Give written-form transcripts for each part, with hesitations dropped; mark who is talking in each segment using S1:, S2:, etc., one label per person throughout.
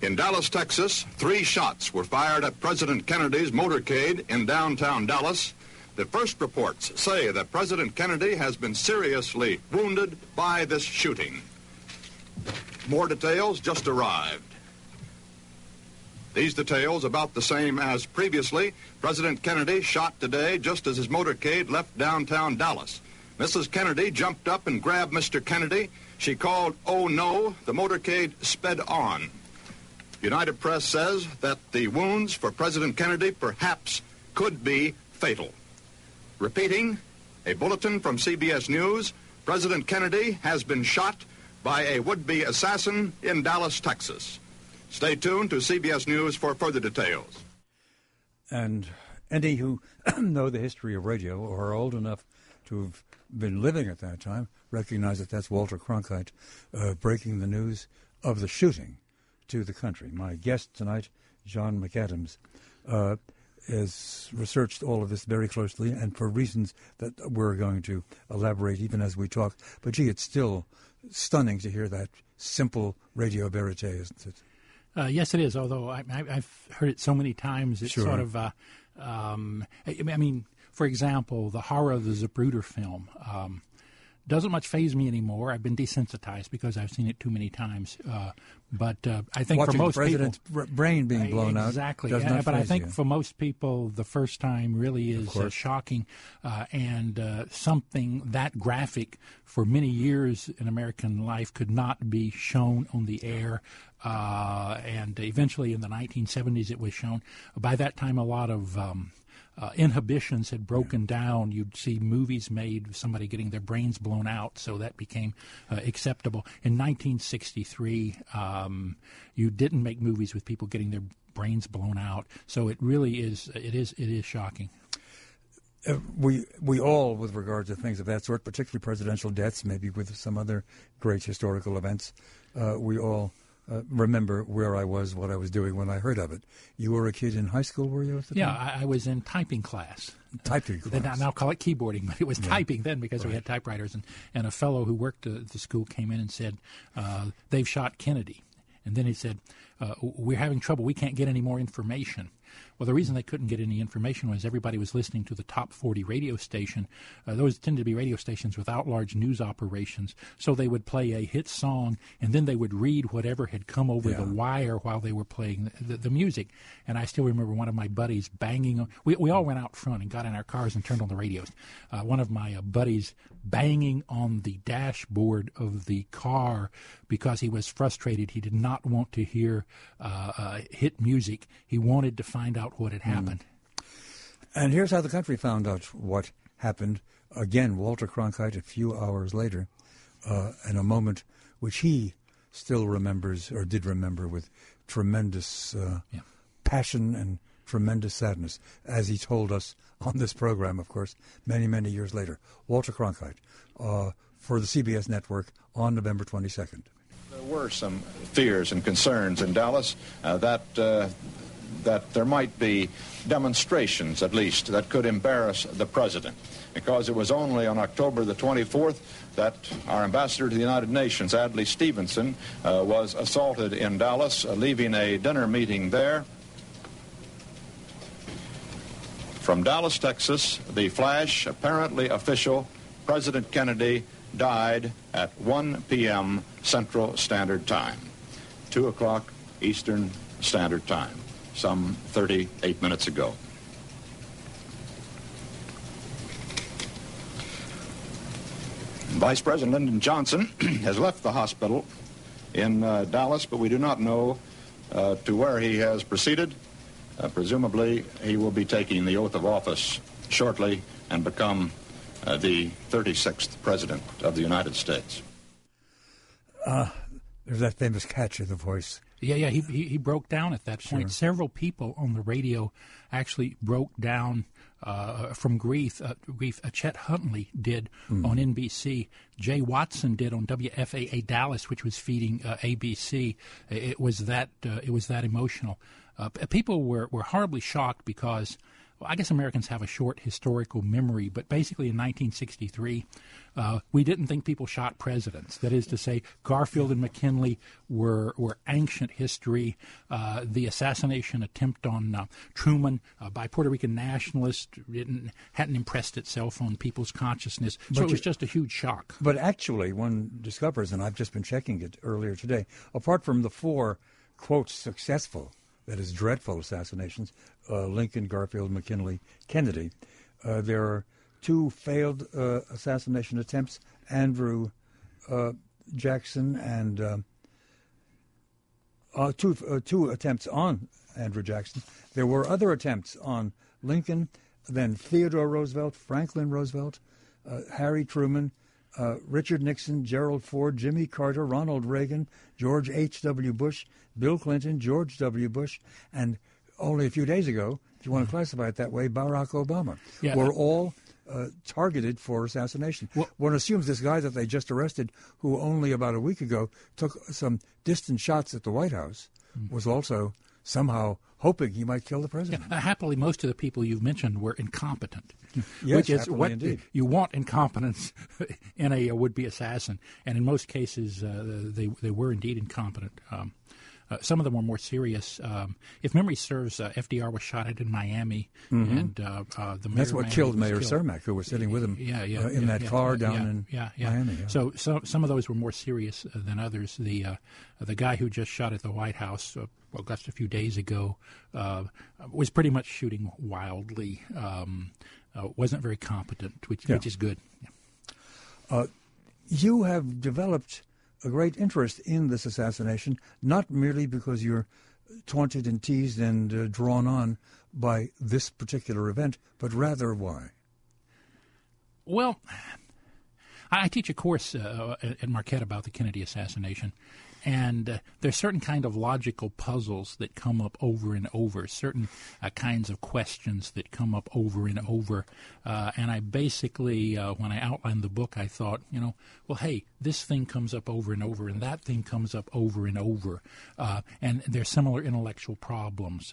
S1: In Dallas, Texas, 3 shots were fired at President Kennedy's motorcade in downtown Dallas. The first reports say that President Kennedy has been seriously wounded by this shooting. More details just arrived. These details about the same as previously. President Kennedy shot today just as his motorcade left downtown Dallas. Mrs. Kennedy jumped up and grabbed Mr. Kennedy. She called, "Oh no," the motorcade sped on. United Press says that the wounds for President Kennedy perhaps could be fatal. Repeating, a bulletin from CBS News, President Kennedy has been shot by a would-be assassin in Dallas, Texas. Stay tuned to CBS News for further details.
S2: And any who know the history of radio or are old enough to have been living at that time recognize that that's Walter Cronkite breaking the news of the shooting to the country. My guest tonight, John McAdams, has researched all of this very closely and for reasons that we're going to elaborate even as we talk. But, gee, it's still stunning to hear that simple radio verite, isn't it?
S3: Yes, it is, although I've heard it so many times. It's
S2: sure.
S3: Sort of, I mean, for example, the horror of the Zapruder film doesn't much faze me anymore. I've been desensitized because I've seen it too many times. But I think
S2: watching
S3: for most
S2: the president's
S3: people,
S2: brain being blown out,
S3: exactly.
S2: does not
S3: but I
S2: faze
S3: think
S2: you.
S3: for most people, the first time really is shocking, and something that graphic for many years in American life could not be shown on the air. And eventually, in the 1970s, it was shown. By that time, a lot of inhibitions had broken down. You'd see movies made of somebody getting their brains blown out, so that became acceptable. In 1963, you didn't make movies with people getting their brains blown out, so it really is. It is shocking.
S2: We all, with regard to things of that sort, particularly presidential deaths, maybe with some other great historical events, we all remember where I was, what I was doing when I heard of it. You were a kid in high school, were you at the time?
S3: Yeah, I was in typing class.
S2: Typing class.
S3: They now call it keyboarding, but it was typing then because we had typewriters. And a fellow who worked at the school came in and said, they've shot Kennedy. And then he said, we're having trouble. We can't get any more information. Well, the reason they couldn't get any information was everybody was listening to the top 40 radio station. Those tended to be radio stations without large news operations. So they would play a hit song, and then they would read whatever had come over the wire while they were playing the music. And I still remember one of my buddies banging on. We all went out front and got in our cars and turned on the radios. One of my buddies banging on the dashboard of the car because he was frustrated. He did not want to hear hit music. He wanted to find out what had happened.
S2: And here's how the country found out what happened. Again, Walter Cronkite, a few hours later, in a moment which he still remembers, or did remember, with tremendous passion and tremendous sadness, as he told us on this program, of course, many, many years later. Walter Cronkite, for the CBS network on November 22nd.
S1: There were some fears and concerns in Dallas that there might be demonstrations, at least, that could embarrass the president, because it was only on October the 24th that our ambassador to the United Nations, Adlai Stevenson, was assaulted in Dallas, leaving a dinner meeting there. From Dallas, Texas, the flash, apparently official, President Kennedy died at 1 p.m. Central Standard Time, 2 o'clock Eastern Standard Time, some 38 minutes ago. Vice President Lyndon Johnson has left the hospital in Dallas, but we do not know to where he has proceeded. Presumably, he will be taking the oath of office shortly and become the 36th President of the United States.
S2: There's that famous catch of the voice.
S3: Yeah, he broke down at that point. Sure. Several people on the radio actually broke down from grief. Chet Huntley did on NBC. Jay Watson did on WFAA Dallas, which was feeding ABC. It was that emotional. People were horribly shocked because I guess Americans have a short historical memory, but basically in 1963, we didn't think people shot presidents. That is to say, Garfield and McKinley were ancient history. The assassination attempt on Truman by Puerto Rican nationalists hadn't impressed itself on people's consciousness, so it was just a huge shock.
S2: But actually, one discovers, and I've just been checking it earlier today, apart from the 4, quote, successful, that is, dreadful assassinations, Lincoln, Garfield, McKinley, Kennedy, there are 2 failed assassination attempts, Andrew Jackson and 2 attempts on Andrew Jackson. There were other attempts on Lincoln, then Theodore Roosevelt, Franklin Roosevelt, Harry Truman, Richard Nixon, Gerald Ford, Jimmy Carter, Ronald Reagan, George H.W. Bush, Bill Clinton, George W. Bush, and only a few days ago, if you want to classify it that way, Barack Obama, were all targeted for assassination. One assumes this guy that they just arrested, who only about a week ago took some distant shots at the White House, was also somehow hoping he might kill the president.
S3: Yeah, happily, most of the people you've mentioned were incompetent,
S2: yes,
S3: which is what
S2: indeed.
S3: You want incompetence in a would-be assassin, and in most cases, they were indeed incompetent. Some of them were more serious. If memory serves, FDR was shot at in Miami, and
S2: that's what killed Mayor Cermak, who was sitting with him in that car down in Miami. Yeah.
S3: So some of those were more serious than others. The guy who just shot at the White House, just a few days ago, was pretty much shooting wildly. Wasn't very competent, which is good. Yeah.
S2: You have developed a great interest in this assassination, not merely because you're taunted and teased and drawn on by this particular event, but rather why?
S3: Well, I teach a course at Marquette about the Kennedy assassination, and there's certain kind of logical puzzles that come up over and over, certain kinds of questions that come up over and over. And I basically, when I outlined the book, I thought, well, hey, this thing comes up over and over, and that thing comes up over and over. And they're similar intellectual problems.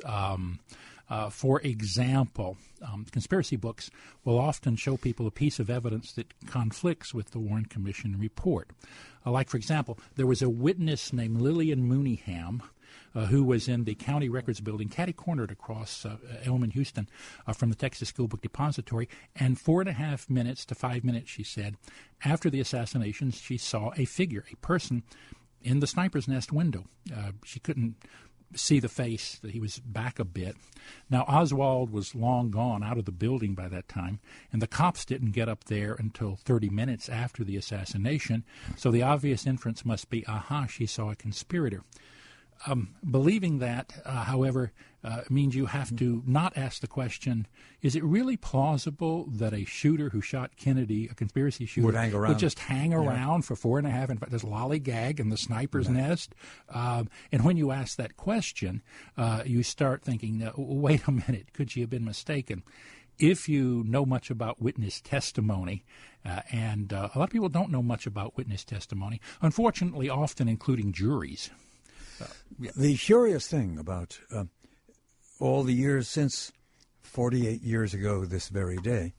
S3: For example, conspiracy books will often show people a piece of evidence that conflicts with the Warren Commission report. Like, for example, there was a witness named Lillian Mooneyham who was in the county records building, catty-cornered across Elm in Houston from the Texas School Book Depository, and 4.5 minutes to 5 minutes, she said, after the assassinations, she saw a figure, a person, in the sniper's nest window. She couldn't see the face, that he was back a bit. Now, Oswald was long gone out of the building by that time, and the cops didn't get up there until 30 minutes after the assassination, so the obvious inference must be, she saw a conspirator. Believing that, however, means you have to not ask the question, is it really plausible that a shooter who shot Kennedy, a conspiracy shooter, would just hang around for 4.5, in fact, just lollygag in the sniper's nest? And when you ask that question, you start thinking, wait a minute, could she have been mistaken? If you know much about witness testimony, and a lot of people don't know much about witness testimony, unfortunately, often including juries.
S2: The curious thing about all the years since 48 years ago this very day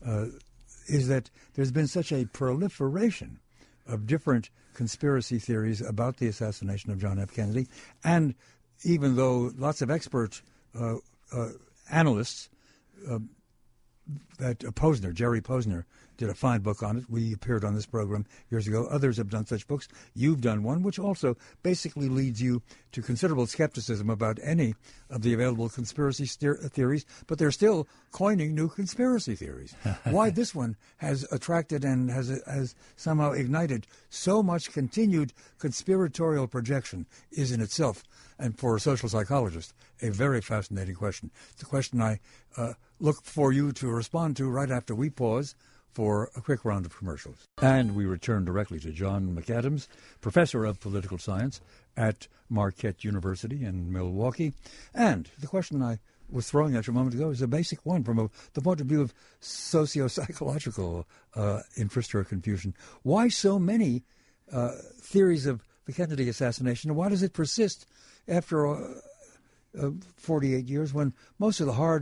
S2: is that there's been such a proliferation of different conspiracy theories about the assassination of John F. Kennedy. And even though lots of expert analysts, Jerry Posner, did a fine book on it. We appeared on this program years ago. Others have done such books. You've done one, which also basically leads you to considerable skepticism about any of the available conspiracy theories, but they're still coining new conspiracy theories. Why this one has attracted and has somehow ignited so much continued conspiratorial projection is in itself, and for a social psychologist, a very fascinating question. It's a question I look for you to respond to right after we pause for a quick round of commercials. And we return directly to John McAdams, professor of political science at Marquette University in Milwaukee. And the question I was throwing at you a moment ago is a basic one from the point of view of socio-psychological interest or confusion. Why so many theories of the Kennedy assassination, and why does it persist after 48 years when most of the hard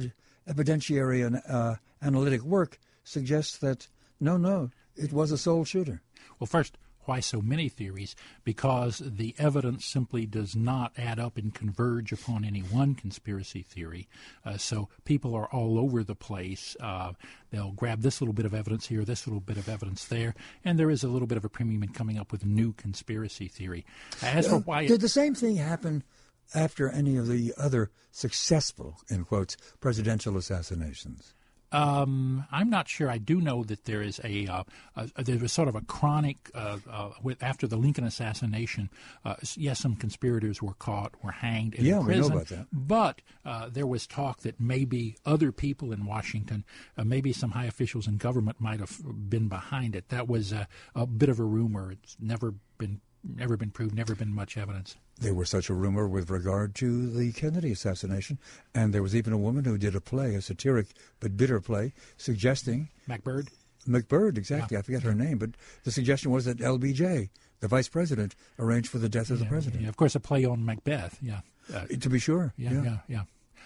S2: evidentiary and analytic work suggests that, no, it was a sole shooter.
S3: Well, first, why so many theories? Because the evidence simply does not add up and converge upon any one conspiracy theory. So people are all over the place. They'll grab this little bit of evidence here, this little bit of evidence there, and there is a little bit of a premium in coming up with a new conspiracy theory. As for why...
S2: Did the same thing happen after any of the other successful, in quotes, presidential assassinations?
S3: I'm not sure. I do know that there is there was sort of a chronic after the Lincoln assassination. Yes, some conspirators were caught, were hanged in prison.
S2: We know about that.
S3: But there was talk that maybe other people in Washington, maybe some high officials in government, might have been behind it. That was a bit of a rumor. It's never been proved. Never been much evidence.
S2: There was such a rumor with regard to the Kennedy assassination, and there was even a woman who did a play, a satiric but bitter play, suggesting... McBird, exactly. Yeah. I forget her name, but the suggestion was that LBJ, the vice president, arranged for the death of the president.
S3: Yeah, of course, a play on Macbeth, yeah.
S2: To be sure.
S3: Yeah.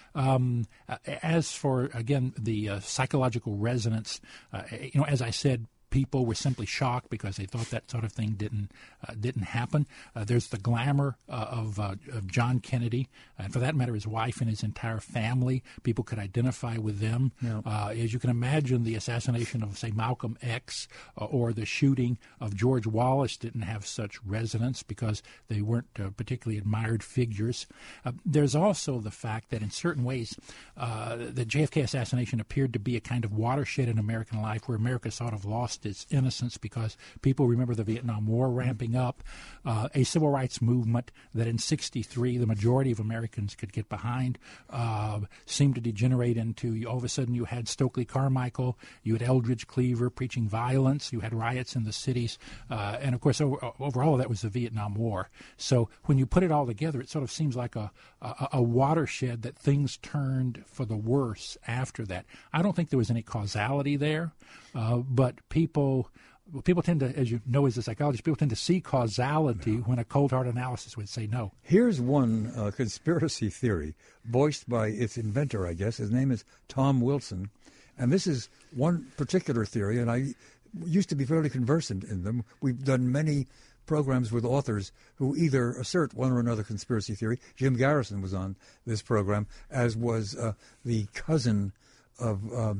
S3: As for, again, the psychological resonance, as I said, people were simply shocked because they thought that sort of thing didn't happen. There's the glamour of John Kennedy, and for that matter, his wife and his entire family. People could identify with them. Yeah. As you can imagine, the assassination of, say, Malcolm X or the shooting of George Wallace didn't have such resonance because they weren't particularly admired figures. There's also the fact that in certain ways, the JFK assassination appeared to be a kind of watershed in American life where America sort of lost its innocence because people remember the Vietnam War ramping up, a civil rights movement that in 1963 the majority of Americans could get behind seemed to degenerate into, all of a sudden you had Stokely Carmichael, you had Eldridge Cleaver preaching violence, you had riots in the cities, and of course over all of that was the Vietnam War. So when you put it all together, it sort of seems like a watershed that things turned for the worse after that. I don't think there was any causality there, but people tend to, as you know as a psychologist, people tend to see causality when a cold hard analysis would say no.
S2: Here's one conspiracy theory voiced by its inventor, I guess. His name is Tom Wilson. And this is one particular theory, and I used to be fairly conversant in them. We've done many programs with authors who either assert one or another conspiracy theory. Jim Garrison was on this program, as was the cousin of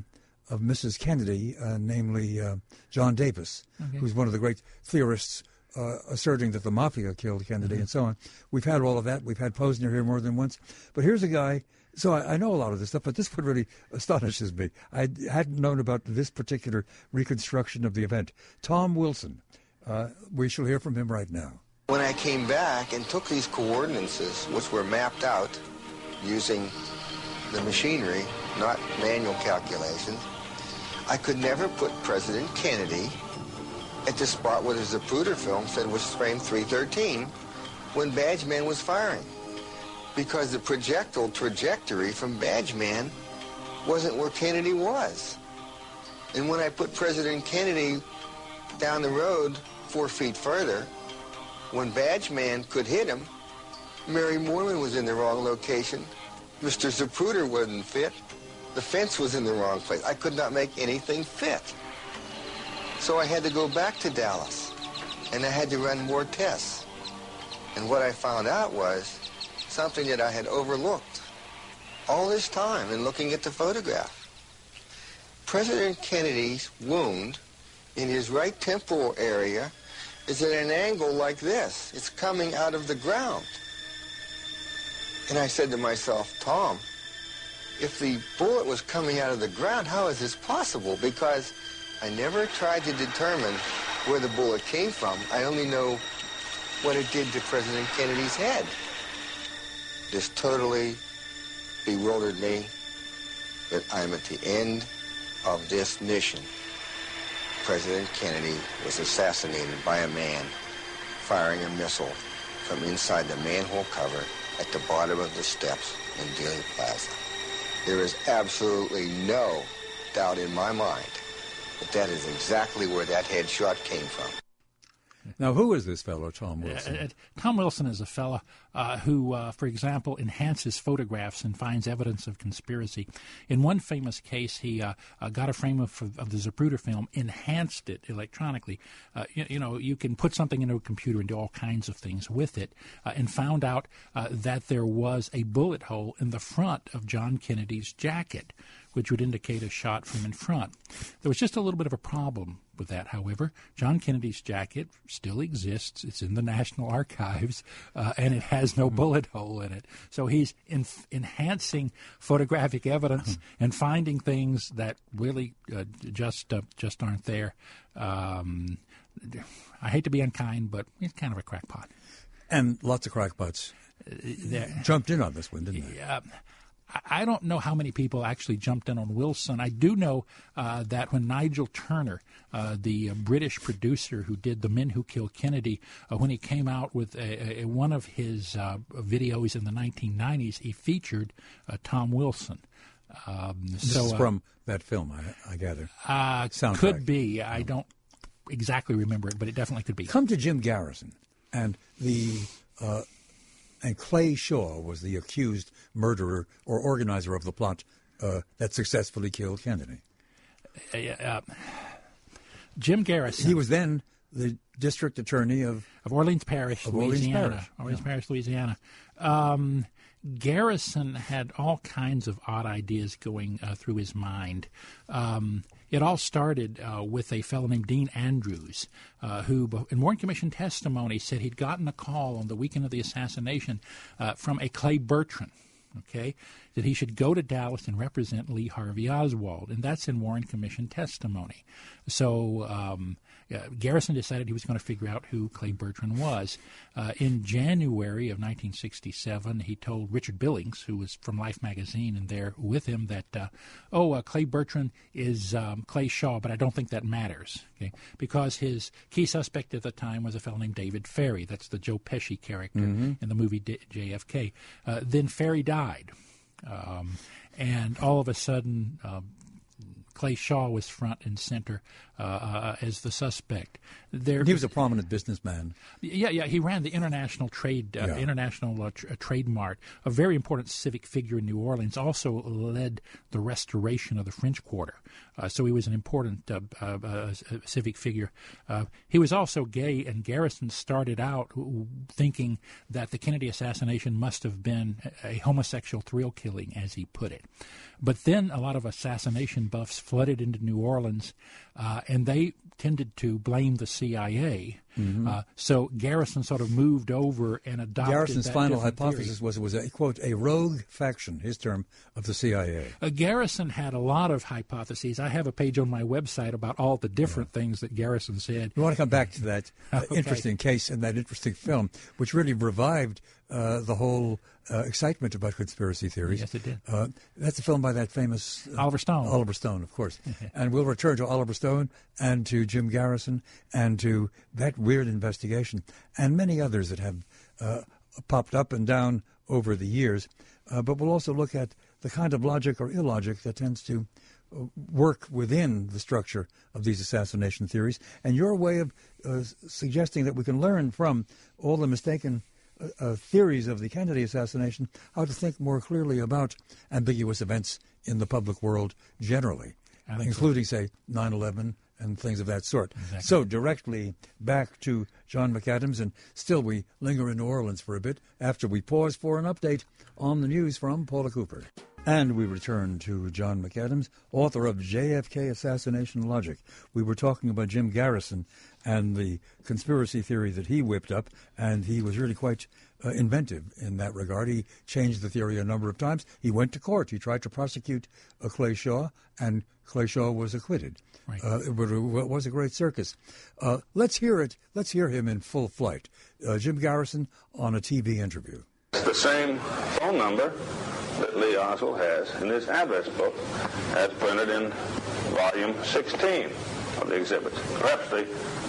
S2: Mrs. Kennedy, namely John Davis, who's one of the great theorists asserting that the mafia killed Kennedy and so on. We've had all of that. We've had Posner here more than once. But here's a guy, so I know a lot of this stuff, but this one really astonishes me. I hadn't known about this particular reconstruction of the event. Tom Wilson, we shall hear from him right now.
S4: When I came back and took these coordinates, which were mapped out using the machinery, not manual calculations, I could never put President Kennedy at the spot where the Zapruder film said was frame 313 when Badgeman was firing, because the projectile trajectory from Badgeman wasn't where Kennedy was. And when I put President Kennedy down the road 4 feet further, when Badgeman could hit him, Mary Moorman was in the wrong location. Mr. Zapruder wasn't fit. The fence was in the wrong place. I could not make anything fit. So I had to go back to Dallas, and I had to run more tests. And what I found out was something that I had overlooked all this time in looking at the photograph. President Kennedy's wound in his right temporal area is at an angle like this. It's coming out of the ground. And I said to myself, Tom, if the bullet was coming out of the ground, how is this possible? Because I never tried to determine where the bullet came from. I only know what it did to President Kennedy's head. This totally bewildered me that I'm at the end of this mission. President Kennedy was assassinated by a man firing a missile from inside the manhole cover at the bottom of the steps in Dealey Plaza. There is absolutely no doubt in my mind that that is exactly where that headshot came from.
S2: Now, who is this fellow, Tom Wilson?
S3: Tom Wilson is a fellow who, for example, enhances photographs and finds evidence of conspiracy. In one famous case, he got a frame of the Zapruder film, enhanced it electronically. You can put something into a computer and do all kinds of things with it, and found out that there was a bullet hole in the front of John Kennedy's jacket, which would indicate a shot from in front. There was just a little bit of a problem with that, however. John Kennedy's jacket still exists. It's in the National Archives, and it has no bullet hole in it. So he's enhancing photographic evidence and finding things that really just aren't there. I hate to be unkind, but he's kind of a crackpot.
S2: And lots of crackpots jumped in on this one, didn't they?
S3: I don't know how many people actually jumped in on Wilson. I do know that when Nigel Turner, the British producer who did The Men Who Killed Kennedy, when he came out with one of his videos in the 1990s, he featured Tom Wilson.
S2: This is from that film, I gather. Soundtrack.
S3: Could be. I don't exactly remember it, but it definitely could be.
S2: Come to Jim Garrison, and and Clay Shaw was the accused murderer or organizer of the plot that successfully killed Kennedy.
S3: Jim Garrison.
S2: He was then the district attorney of
S3: Orleans Parish, Louisiana.
S2: Orleans
S3: Parish, Louisiana. Garrison had all kinds of odd ideas going through his mind. It all started with a fellow named Dean Andrews, who, in Warren Commission testimony, said he'd gotten a call on the weekend of the assassination from a Clay Bertrand, that he should go to Dallas and represent Lee Harvey Oswald, and that's in Warren Commission testimony. So Garrison decided he was going to figure out who Clay Bertrand was. In January of 1967, he told Richard Billings, who was from Life magazine and there with him, that, Clay Bertrand is Clay Shaw, but I don't think that matters, because his key suspect at the time was a fellow named David Ferry. That's the Joe Pesci character in the movie JFK. Then Ferry died, and all of a sudden Clay Shaw was front and center as the suspect.
S2: He was a prominent businessman.
S3: Yeah. He ran the International Trade Trade Mart, a very important civic figure in New Orleans. Also led the restoration of the French Quarter, so he was an important civic figure. He was also gay, and Garrison started out thinking that the Kennedy assassination must have been a homosexual thrill killing, as he put it. But then a lot of assassination buffs flooded into New Orleans, and they tended to blame the CIA. So Garrison sort of moved over and adopted
S2: Garrison's
S3: that
S2: final
S3: different
S2: hypothesis
S3: theory.
S2: was it was a, quote, a rogue faction, his term, of the CIA.
S3: Garrison had a lot of hypotheses. I have a page on my website about all the different things that Garrison said.
S2: We want to come back to that
S3: Okay.
S2: interesting case and that interesting film, which really revived the whole excitement about conspiracy theories.
S3: Yes, it did.
S2: That's a film by that famous...
S3: Oliver Stone.
S2: Oliver Stone, of course. And we'll return to Oliver Stone and to Jim Garrison and to that weird investigation and many others that have popped up and down over the years. But we'll also look at the kind of logic or illogic that tends to work within the structure of these assassination theories, and your way of suggesting that we can learn from all the mistaken theories of the Kennedy assassination, how to think more clearly about ambiguous events in the public world generally, including, say, 9/11 and things of that sort.
S3: Exactly.
S2: So directly back to John McAdams, and still we linger in New Orleans for a bit after we pause for an update on the news from Paula Cooper. And we return to John McAdams, author of JFK Assassination Logic. We were talking about Jim Garrison and the conspiracy theory that he whipped up, and he was really quite inventive in that regard. He changed the theory a number of times. He went to court. He tried to prosecute Clay Shaw, and Clay Shaw was acquitted.
S3: Right.
S2: It was a great circus. Let's hear it. Let's hear him in full flight. Jim Garrison on a TV interview.
S5: It's the same phone number that Lee Oswald has in his address book as printed in volume 16 of the exhibits. Perhaps the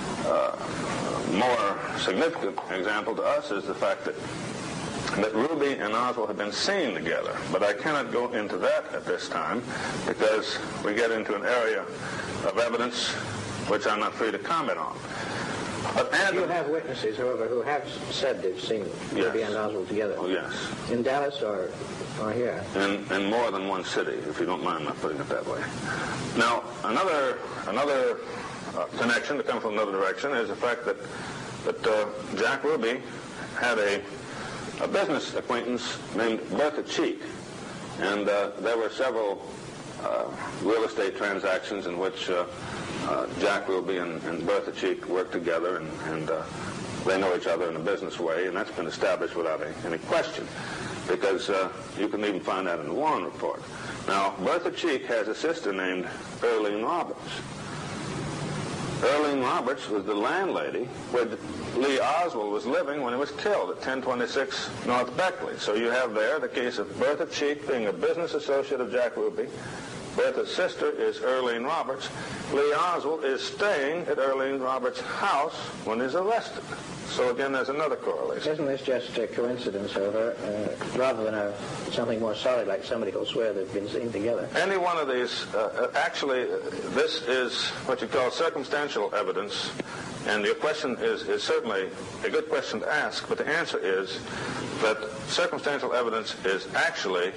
S5: more significant example to us is the fact that Ruby and Oswald have been seen together, but I cannot go into that at this time because we get into an area of evidence which I'm not free to comment on.
S6: You have witnesses, however, who have said they've seen Ruby and Oswald together.
S5: Oh, yes.
S6: In Dallas or here?
S5: In more than one city, if you don't mind my putting it that way. Now, another connection to come from another direction is the fact that Jack Ruby had a business acquaintance named Bertha Cheek, and there were several real estate transactions in which Jack Ruby and Bertha Cheek worked together, and they know each other in a business way, and that's been established without any question, because you can even find that in the Warren report. Now, Bertha Cheek has a sister named Earlene Roberts. Earlene Roberts was the landlady where Lee Oswald was living when he was killed at 1026 North Beckley. So you have there the case of Bertha Cheek being a business associate of Jack Ruby. Bertha's sister is Earlene Roberts. Lee Oswald is staying at Earlene Roberts' house when he's arrested. So again, there's another correlation.
S6: Isn't this just a coincidence, however, rather than something more solid, like somebody who'll swear they've been seen together?
S5: Any one of these, actually, this is what you call circumstantial evidence, and your question is certainly a good question to ask, but the answer is that circumstantial evidence is actually,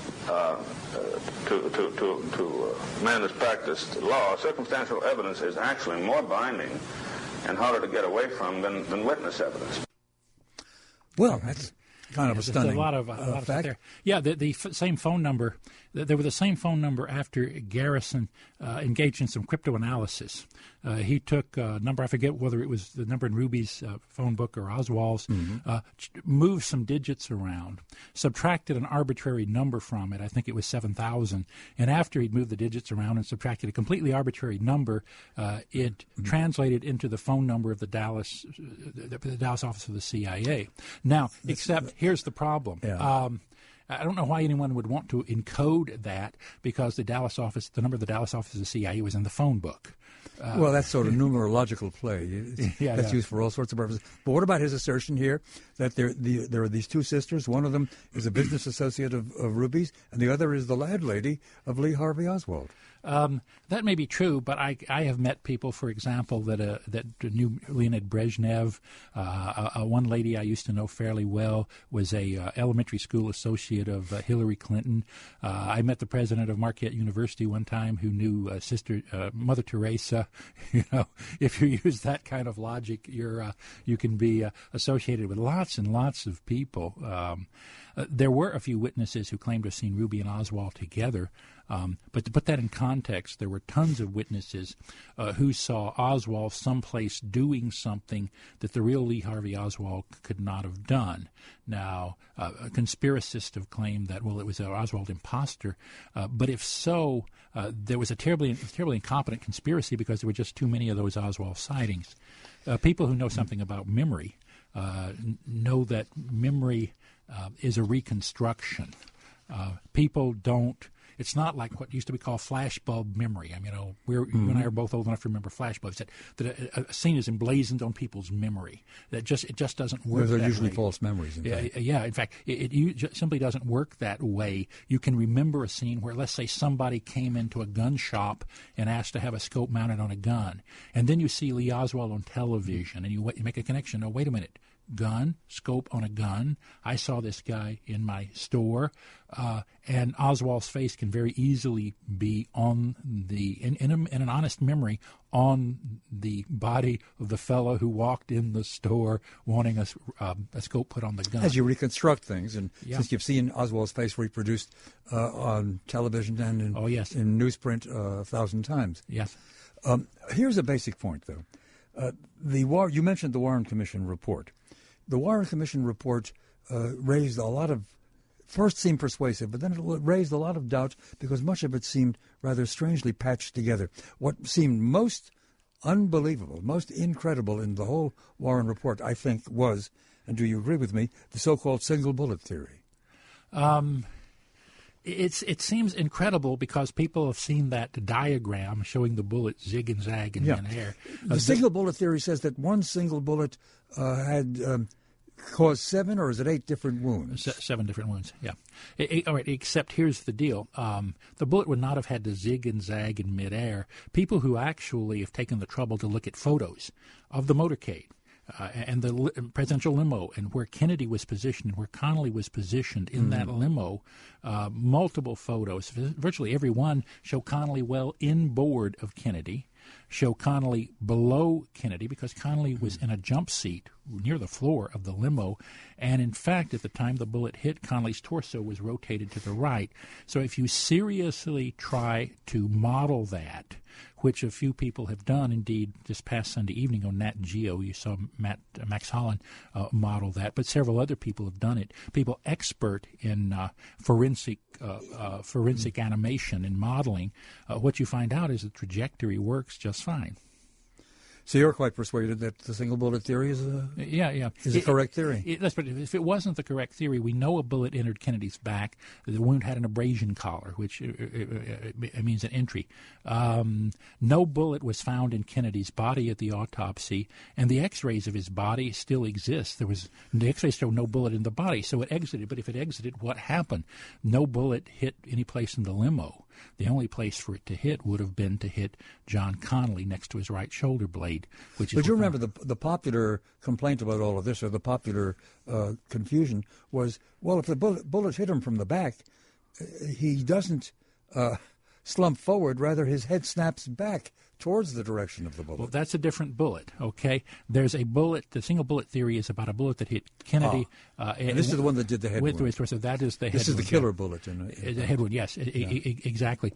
S5: to a man who's practiced law, circumstantial evidence is actually more binding and harder to get away from than witness evidence.
S2: Well, that's kind of a stunning
S3: a lot of
S2: fact.
S3: there. Yeah, the same phone number. There was the same phone number after Garrison engaged in some cryptoanalysis. He took a number, I forget whether it was the number in Ruby's phone book or Oswald's, moved some digits around, subtracted an arbitrary number from it. I think it was 7,000. And after he'd moved the digits around and subtracted a completely arbitrary number, it translated into the phone number of the Dallas office of the CIA. Now, except here's the problem.
S2: Yeah.
S3: I don't know why anyone would want to encode that, because the number of the Dallas office of the CIA was in the phone book.
S2: Well, that's sort of numerological play. That's used for all sorts of purposes. But what about his assertion here that there are these two sisters? One of them is a business associate of Ruby's, and the other is the landlady of Lee Harvey Oswald.
S3: That may be true, but I have met people, for example, that knew Leonid Brezhnev. One lady I used to know fairly well was a elementary school associate of Hillary Clinton. I met the president of Marquette University one time who knew Mother Teresa. You know, if you use that kind of logic, you can be associated with lots and lots of people. There were a few witnesses who claimed to have seen Ruby and Oswald together. But to put that in context, there were tons of witnesses who saw Oswald someplace doing something that the real Lee Harvey Oswald could not have done. Now, conspiracists have claimed that, well, it was an Oswald imposter. But if so, there was a terribly incompetent conspiracy, because there were just too many of those Oswald sightings. People who know something about memory know that memory is a reconstruction. People don't. It's not like what used to be called flashbulb memory. I mean, you and I are both old enough to remember flashbulbs. That a scene is emblazoned on people's memory. It just doesn't work.
S2: Those are
S3: that
S2: usually
S3: way.
S2: False memories.
S3: Yeah. In fact, it simply doesn't work that way. You can remember a scene where, let's say, somebody came into a gun shop and asked to have a scope mounted on a gun, and then you see Lee Oswald on television, and you make a connection. Oh, wait a minute. Gun, scope on a gun. I saw this guy in my store, and Oswald's face can very easily be on in an honest memory on the body of the fellow who walked in the store wanting a scope put on the gun.
S2: As you reconstruct things, and since you've seen Oswald's face reproduced on television and in newsprint 1,000 times.
S3: Yes.
S2: Here's a basic point, though. You mentioned the Warren Commission report. The Warren Commission report raised a lot of, first seemed persuasive, but then it raised a lot of doubt because much of it seemed rather strangely patched together. What seemed most unbelievable, most incredible in the whole Warren report, I think, was, and do you agree with me, the so-called single bullet theory?
S3: It seems incredible because people have seen that diagram showing the bullet zig and zag in air.
S2: The single bullet theory says that one single bullet had caused 7 or is it 8 different wounds?
S3: 7 different wounds, yeah. All right, except here's the deal. The bullet would not have had to zig and zag in midair. People who actually have taken the trouble to look at photos of the motorcade and the presidential limo and where Kennedy was positioned and where Connally was positioned in that limo, multiple photos, virtually every one, show Connally well inboard of Kennedy, show Connally below Kennedy because Connally was in a jump seat near the floor of the limo. And in fact, at the time the bullet hit, Connally's torso was rotated to the right. So if you seriously try to model that, which a few people have done, indeed, this past Sunday evening on Nat Geo, you saw Max Holland model that, but several other people have done it. People expert in forensic animation and modeling, what you find out is the trajectory works just fine.
S2: So you're quite persuaded that the single bullet theory is a correct theory?
S3: But if it wasn't the correct theory, we know a bullet entered Kennedy's back. The wound had an abrasion collar, which means an entry. No bullet was found in Kennedy's body at the autopsy, and the X-rays of his body still exist. The X-rays show no bullet in the body, so it exited. But if it exited, what happened? No bullet hit any place in the limo. The only place for it to hit would have been to hit John Connally next to his right shoulder blade. But you
S2: remember the popular complaint about all of this, or the popular confusion, was, well, if the bullet hit him from the back, he doesn't slump forward. Rather, his head snaps back towards the direction of the bullet.
S3: Well, that's a different bullet, okay? There's a bullet. The single bullet theory is about a bullet that hit Kennedy.
S2: And this is the one that did the head wound.
S3: So that is the head wound.
S2: This is the killer bullet.
S3: The head wound, yes, exactly.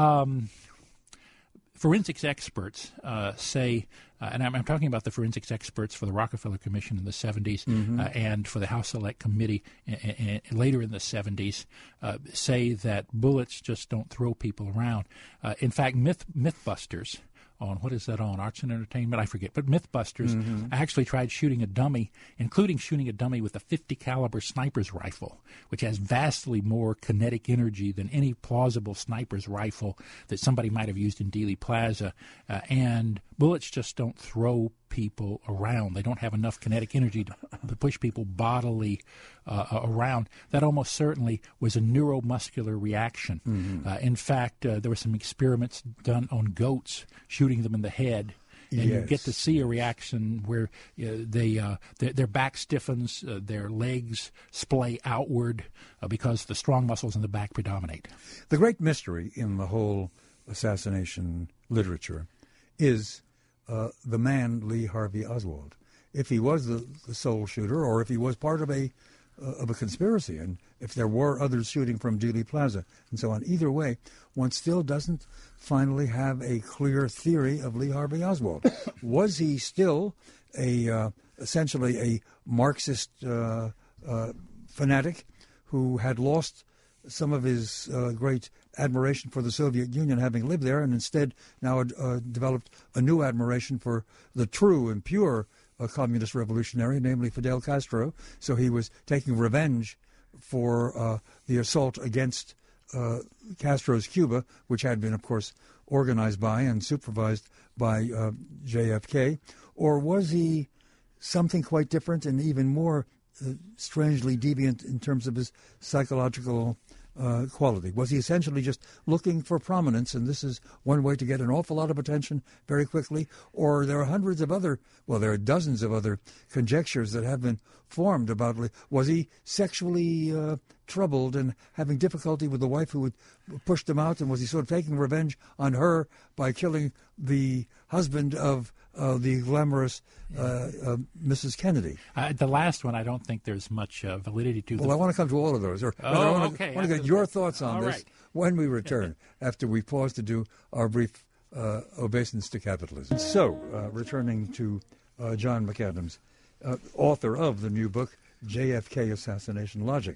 S3: Forensics experts say, and I'm talking about the forensics experts for the Rockefeller Commission in the 70s and for the House Select Committee later in the 70s, say that bullets just don't throw people around. In fact, Mythbusters, on what is that on? Arts and Entertainment? I forget. But Mythbusters actually tried shooting a dummy, including shooting a dummy with a .50 caliber sniper's rifle, which has vastly more kinetic energy than any plausible sniper's rifle that somebody might have used in Dealey Plaza. And bullets just don't throw people around. They don't have enough kinetic energy to push people bodily around. That almost certainly was a neuromuscular reaction. In fact, there were some experiments done on goats, shooting them in the head, and you get to see a reaction where their back stiffens, their legs splay outward because the strong muscles in the back predominate.
S2: The great mystery in the whole assassination literature is the man Lee Harvey Oswald. If he was the sole shooter, or if he was part of a conspiracy, and if there were others shooting from Dealey Plaza, and so on. Either way, one still doesn't finally have a clear theory of Lee Harvey Oswald. Was he still essentially a Marxist fanatic who had lost some of his great admiration for the Soviet Union, having lived there, and instead now developed a new admiration for the true and pure communist revolutionary, namely Fidel Castro? So he was taking revenge for the assault against Castro's Cuba, which had been, of course, organized by and supervised by JFK. Or was he something quite different and even more strangely deviant in terms of his psychological quality? Was he essentially just looking for prominence, and this is one way to get an awful lot of attention very quickly? Or there are dozens of other conjectures that have been formed about, was he sexually troubled and having difficulty with the wife who had pushed him out, and was he sort of taking revenge on her by killing the husband of the glamorous Mrs. Kennedy?
S3: The last one, I don't think there's much validity to.
S2: Well, I want to come to all of those. I want to get your thoughts on this when we return, after we pause to do our brief obeisance to capitalism. So, returning to John McAdams, author of the new book, JFK Assassination Logic.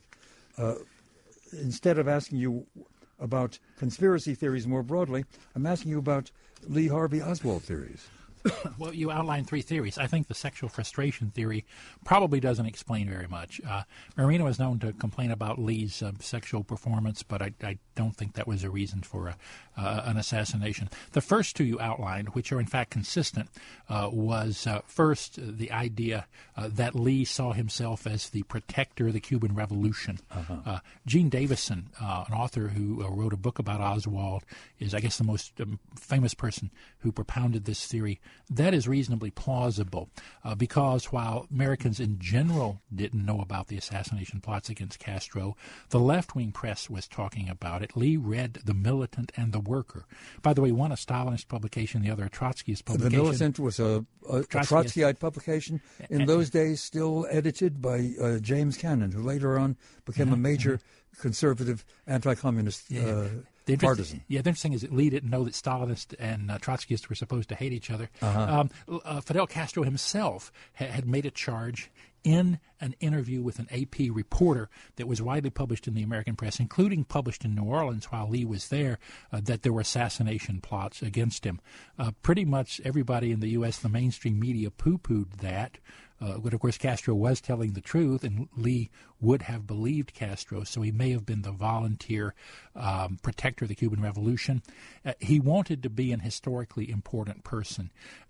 S2: Instead of asking you about conspiracy theories more broadly, I'm asking you about Lee Harvey Oswald theories.
S3: Well, you outlined three theories. I think the sexual frustration theory probably doesn't explain very much. Marina was known to complain about Lee's sexual performance, but I don't think that was a reason for an assassination. The first two you outlined, which are in fact consistent, was first the idea that Lee saw himself as the protector of the Cuban Revolution. Gene Davison, an author who wrote a book about Oswald, is, I guess, the most famous person who propounded this theory. That is reasonably plausible because while Americans in general didn't know about the assassination plots against Castro, the left-wing press was talking about it. Lee read The Militant and The Worker. By the way, one a Stalinist publication, the other a Trotskyist publication.
S2: The Militant was a Trotskyite publication, in those days still edited by James Cannon, who later on became a major conservative anti-communist partisan.
S3: The interesting is that Lee didn't know that Stalinists and Trotskyists were supposed to hate each other. Fidel Castro himself had made a charge in an interview with an AP reporter that was widely published in the American press, including published in New Orleans while Lee was there, that there were assassination plots against him. Pretty much everybody in the U.S., the mainstream media, poo-pooed that. But, of course, Castro was telling the truth, and Lee would have believed Castro, so he may have been the volunteer protector of the Cuban Revolution. He wanted to be an historically important person.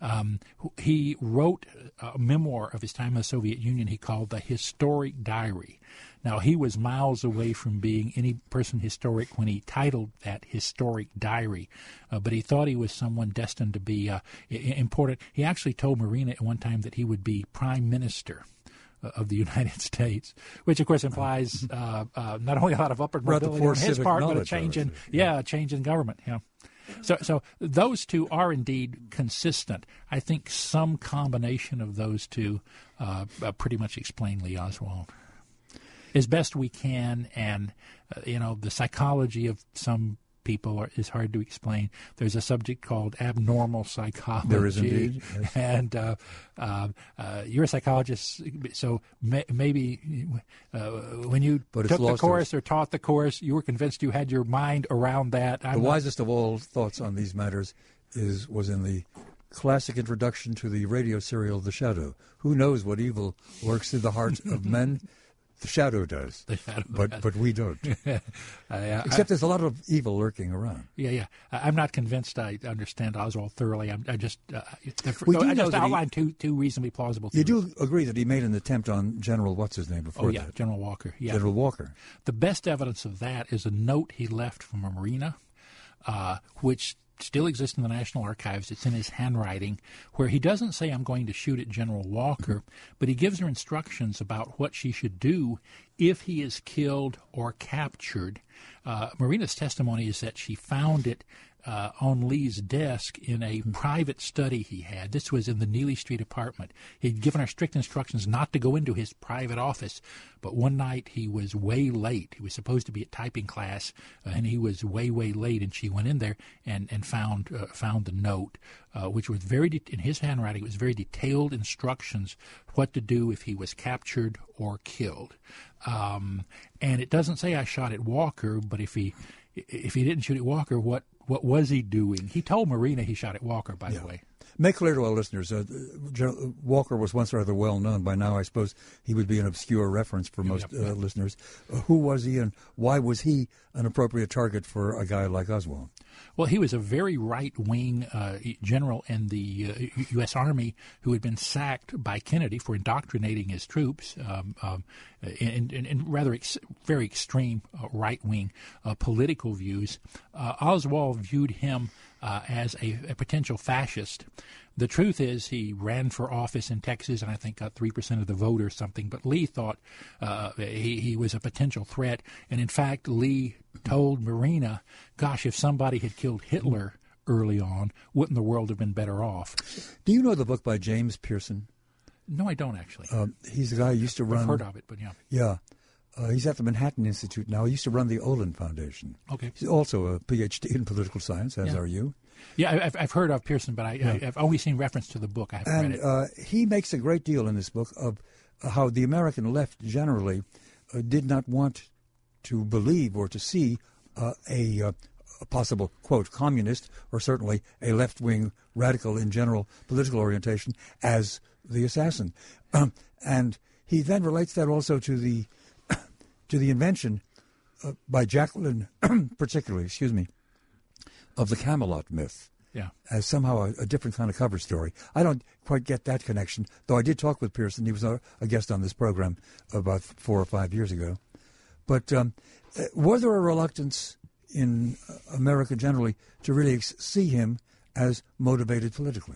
S3: He wrote a memoir of his time in the Soviet Union he called The Historic Diary. Now, he was miles away from being any person historic when he titled that Historic Diary, but he thought he was someone destined to be important. He actually told Marina at one time that he would be Prime Minister of the United States, which, of course, implies not only a lot of upward mobility on his part, but a change in government. Yeah. So those two are indeed consistent. I think some combination of those two pretty much explain Lee Oswald as best we can, and the psychology of some people is hard to explain. There's a subject called abnormal psychology.
S2: There is indeed, yes.
S3: And you're a psychologist, so maybe when you took the course or taught the course, you were convinced you had your mind around that.
S2: The wisest of all thoughts on these matters was in the classic introduction to the radio serial The Shadow. Who knows what evil lurks in the heart of men? The Shadow does, but we don't. Except there's a lot of evil lurking around.
S3: Yeah. I'm not convinced I understand Oswald thoroughly. I just outlined two reasonably plausible theories.
S2: You do agree that he made an attempt on General what's-his-name before that?
S3: General Walker. Yeah.
S2: General Walker.
S3: The best evidence of that is a note he left from a marina, which still exists in the National Archives. It's in his handwriting, where he doesn't say, I'm going to shoot at General Walker, but he gives her instructions about what she should do if he is killed or captured. Marina's testimony is that she found it on Lee's desk in a private study he had. This was in the Neely Street apartment. He'd given her strict instructions not to go into his private office, but one night he was way late. He was supposed to be at typing class, and he was way late, and she went in there and found the note, which was in his handwriting, it was very detailed instructions what to do if he was captured or killed. And it doesn't say I shot at Walker, but if he didn't shoot at Walker, what was he doing? He told Marina he shot at Walker, by the way.
S2: Make clear to our listeners, Walker was once rather well known. By now, I suppose he would be an obscure reference for most listeners. Who was he, and why was he an appropriate target for a guy like Oswald?
S3: Well, he was a very right-wing general in the U.S. Army who had been sacked by Kennedy for indoctrinating his troops in rather very extreme right-wing political views. Oswald viewed him as a potential fascist. The truth is he ran for office in Texas and I think got 3% of the vote or something, but Lee thought he was a potential threat. And in fact, Lee told Marina, gosh, if somebody had killed Hitler early on, wouldn't the world have been better off?
S2: Do you know the book by James Pearson?
S3: No, I don't actually.
S2: He's the guy who used to run...
S3: I've heard of it, but yeah.
S2: Yeah. He's at the Manhattan Institute now. He used to run the Olin Foundation.
S3: Okay.
S2: He's also a Ph.D. in political science, as are you.
S3: Yeah, I've heard of Pearson, but I've only seen reference to the book. I haven't read it.
S2: And he makes a great deal in this book of how the American left generally did not want to believe or to see a a possible, quote, communist, or certainly a left-wing radical in general political orientation, as the assassin. And he then relates that also to the invention by Jacqueline, particularly, of the Camelot myth.
S3: Yeah.
S2: As somehow a different kind of cover story. I don't quite get that connection, though I did talk with Pearson. He was a guest on this program about 4 or 5 years ago. But was there a reluctance in America generally to really see him as motivated politically?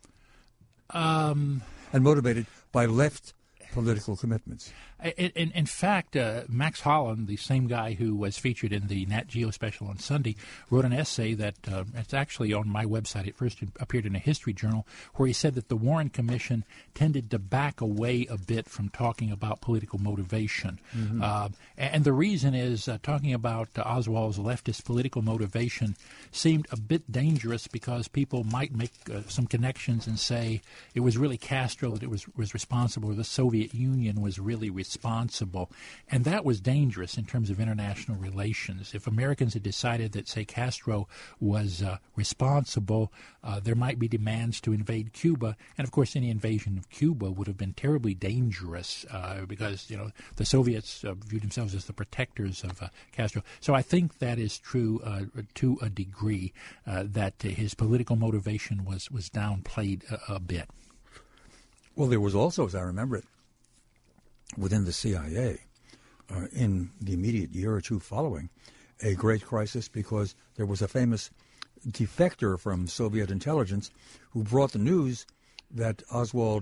S2: And motivated by left political commitments?
S3: In fact, Max Holland, the same guy who was featured in the Nat Geo special on Sunday, wrote an essay that it's actually on my website. It first appeared in a history journal, where he said that the Warren Commission tended to back away a bit from talking about political motivation. Mm-hmm. And the reason is talking about Oswald's leftist political motivation seemed a bit dangerous, because people might make some connections and say it was really Castro that was responsible, or the Soviet Union was really responsible. And that was dangerous in terms of international relations. If Americans had decided that, say, Castro was responsible, there might be demands to invade Cuba. And, of course, any invasion of Cuba would have been terribly dangerous because, the Soviets viewed themselves as the protectors of Castro. So I think that is true to a degree, that his political motivation was downplayed a bit.
S2: Well, there was also, as I remember it, within the CIA, in the immediate year or two following, a great crisis, because there was a famous defector from Soviet intelligence who brought the news that Oswald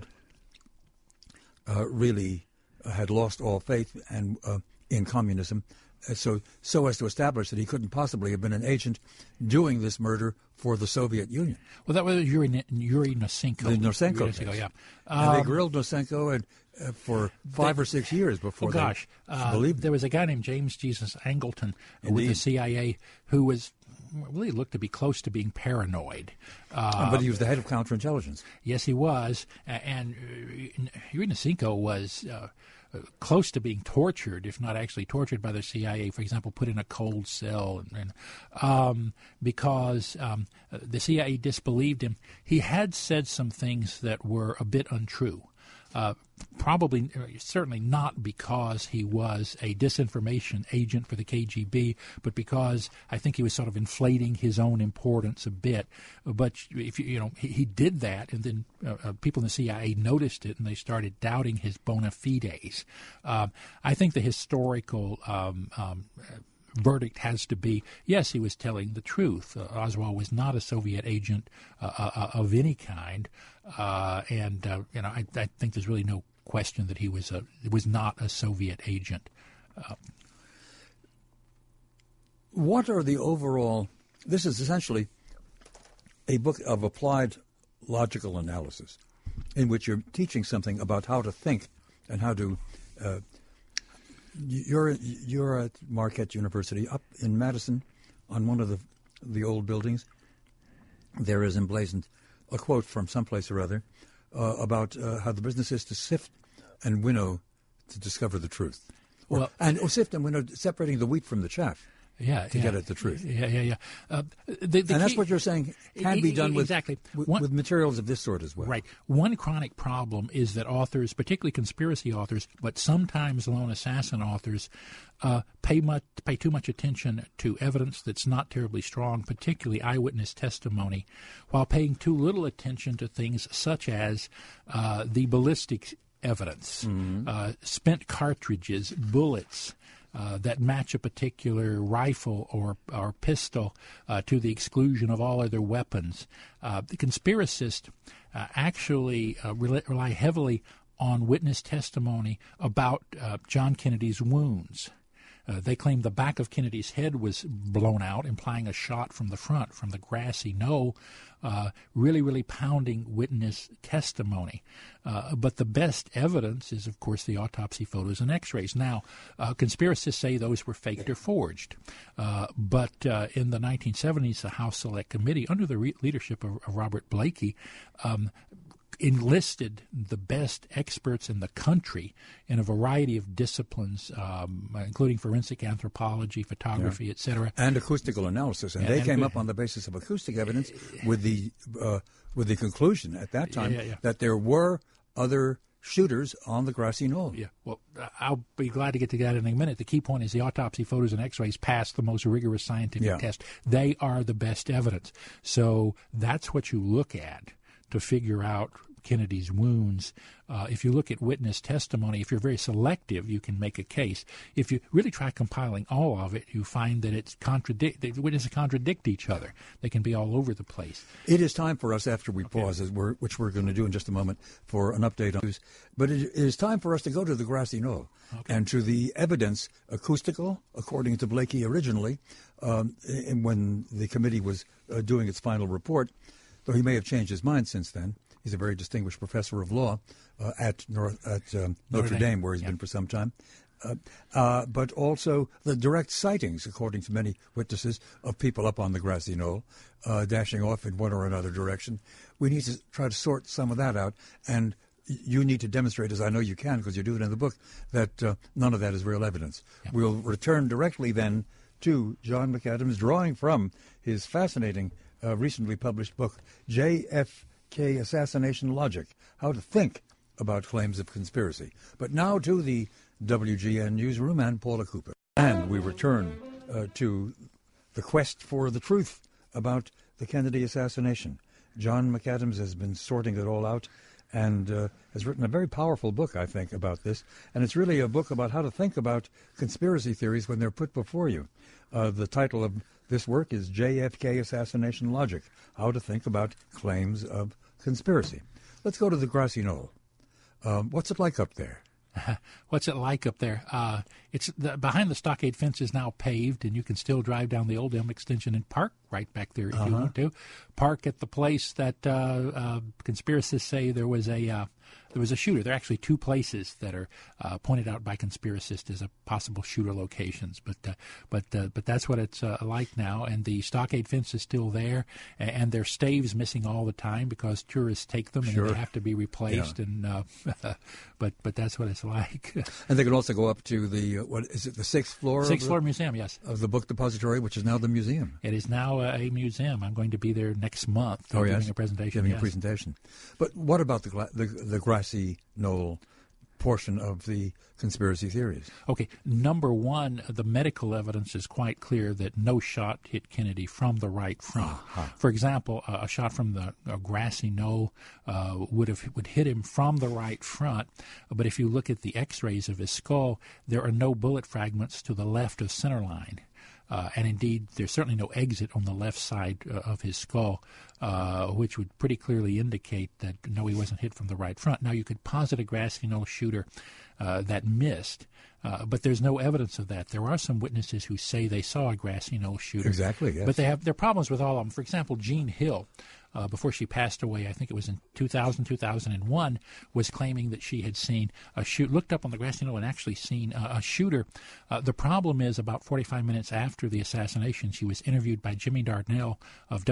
S2: really had lost all faith in communism, so as to establish that he couldn't possibly have been an agent doing this murder for the Soviet Union.
S3: Well, that was Yuri Nosenko.
S2: The Nosenko case.
S3: Yeah.
S2: And they grilled Nosenko for 5 or 6 years before they believed
S3: there was a guy named James Jesus Angleton with the CIA who was really looked to be close to being paranoid.
S2: But he was the head of counterintelligence.
S3: Yes, he was. And Yuri Nosenko was close to being tortured, if not actually tortured by the CIA. For example, put in a cold cell, because the CIA disbelieved him. He had said some things that were a bit untrue. Certainly not because he was a disinformation agent for the KGB, but because I think he was sort of inflating his own importance a bit. But if he did that, and then people in the CIA noticed it, and they started doubting his bona fides. I think the historical verdict has to be, yes, he was telling the truth. Oswald was not a Soviet agent of any kind, and I think there's really no question that he was not a Soviet agent.
S2: What are the overall? This is essentially a book of applied logical analysis, in which you're teaching something about how to think and how to. You're at Marquette University up in Madison, on one of the old buildings. There is emblazoned a quote from someplace or other about how the business is to sift and winnow to discover the truth. Sift and winnow, separating the wheat from the chaff. To get at the truth.
S3: Yeah.
S2: And that's what you're saying can be done with materials of this sort as well.
S3: Right. One chronic problem is that authors, particularly conspiracy authors, but sometimes lone assassin authors, pay too much attention to evidence that's not terribly strong, particularly eyewitness testimony, while paying too little attention to things such as the ballistic evidence, spent cartridges, bullets, that match a particular rifle or pistol to the exclusion of all other weapons. The conspiracists actually rely heavily on witness testimony about John Kennedy's wounds. They claim the back of Kennedy's head was blown out, implying a shot from the front, from the grassy knoll, really pounding witness testimony. But the best evidence is, of course, the autopsy photos and x-rays. Now, conspiracists say those were faked or forged. But in the 1970s, the House Select Committee, under the leadership of Robert Blakey, enlisted the best experts in the country in a variety of disciplines, including forensic anthropology, photography, etc.,
S2: and acoustical analysis. And they came up on the basis of acoustic evidence with the conclusion at that time that there were other shooters on the grassy knoll.
S3: Yeah, well, I'll be glad to get to that in a minute. The key point is the autopsy photos and x-rays passed the most rigorous scientific test. They are the best evidence. So that's what you look at to figure out Kennedy's wounds. If you look at witness testimony, if you're very selective, you can make a case. If you really try compiling all of it, you find that the witnesses contradict each other. They can be all over the place.
S2: It is time for us, after we pause, which we're going to do in just a moment, for an update on news. But it is time for us to go to the grassy knoll and to the evidence, acoustical, according to Blakey originally, when the committee was doing its final report, though he may have changed his mind since then. He's a very distinguished professor of law at Notre Dame, where he's been for some time. But also the direct sightings, according to many witnesses, of people up on the grassy knoll, dashing off in one or another direction. We need to try to sort some of that out, and you need to demonstrate, as I know you can because you do it in the book, that none of that is real evidence. Yeah. We'll return directly then to John McAdams, drawing from his fascinating, recently published book, JFK Assassination Logic, How to Think About Claims of Conspiracy. But now to the WGN Newsroom and Paula Cooper. And we return to the quest for the truth about the Kennedy assassination. John McAdams has been sorting it all out and has written a very powerful book, I think, about this. And it's really a book about how to think about conspiracy theories when they're put before you. The title of this work is JFK Assassination Logic, How to Think About Claims of Conspiracy. Let's go to the grassy knoll. What's it like up there?
S3: What's it like up there? It's behind the stockade fence is now paved, and you can still drive down the Old Elm Extension and park right back there if you want to. Park at the place that conspiracists say there was a shooter. There are actually two places that are pointed out by conspiracists as a possible shooter locations. But that's what it's like now. And the stockade fence is still there, and there's staves missing all the time because tourists take them and they have to be replaced. Yeah. And but that's what it's like.
S2: And they can also go up to the the sixth floor?
S3: Sixth floor museum, yes.
S2: Of the book depository, which is now the museum.
S3: It is now a museum. I'm going to be there next month giving a presentation.
S2: Giving a presentation. But what about the grassy knoll portion of the conspiracy theories?
S3: Okay, number one, the medical evidence is quite clear that no shot hit Kennedy from the right front. For example, a shot from the grassy knoll would hit him from the right front, but if you look at the x-rays of his skull, there are no bullet fragments to the left of center line. And indeed, there's certainly no exit on the left side of his skull, which would pretty clearly indicate that, no, he wasn't hit from the right front. Now, you could posit a grassy knoll shooter that missed, but there's no evidence of that. There are some witnesses who say they saw a grassy knoll shooter.
S2: Exactly, yes.
S3: But there are problems with all of them. For example, Jean Hill, before she passed away, I think it was in 2001, was claiming that she had seen looked up on the grassy knoll and actually seen a shooter. The problem is, about 45 minutes after the assassination, she was interviewed by Jimmy Darnell of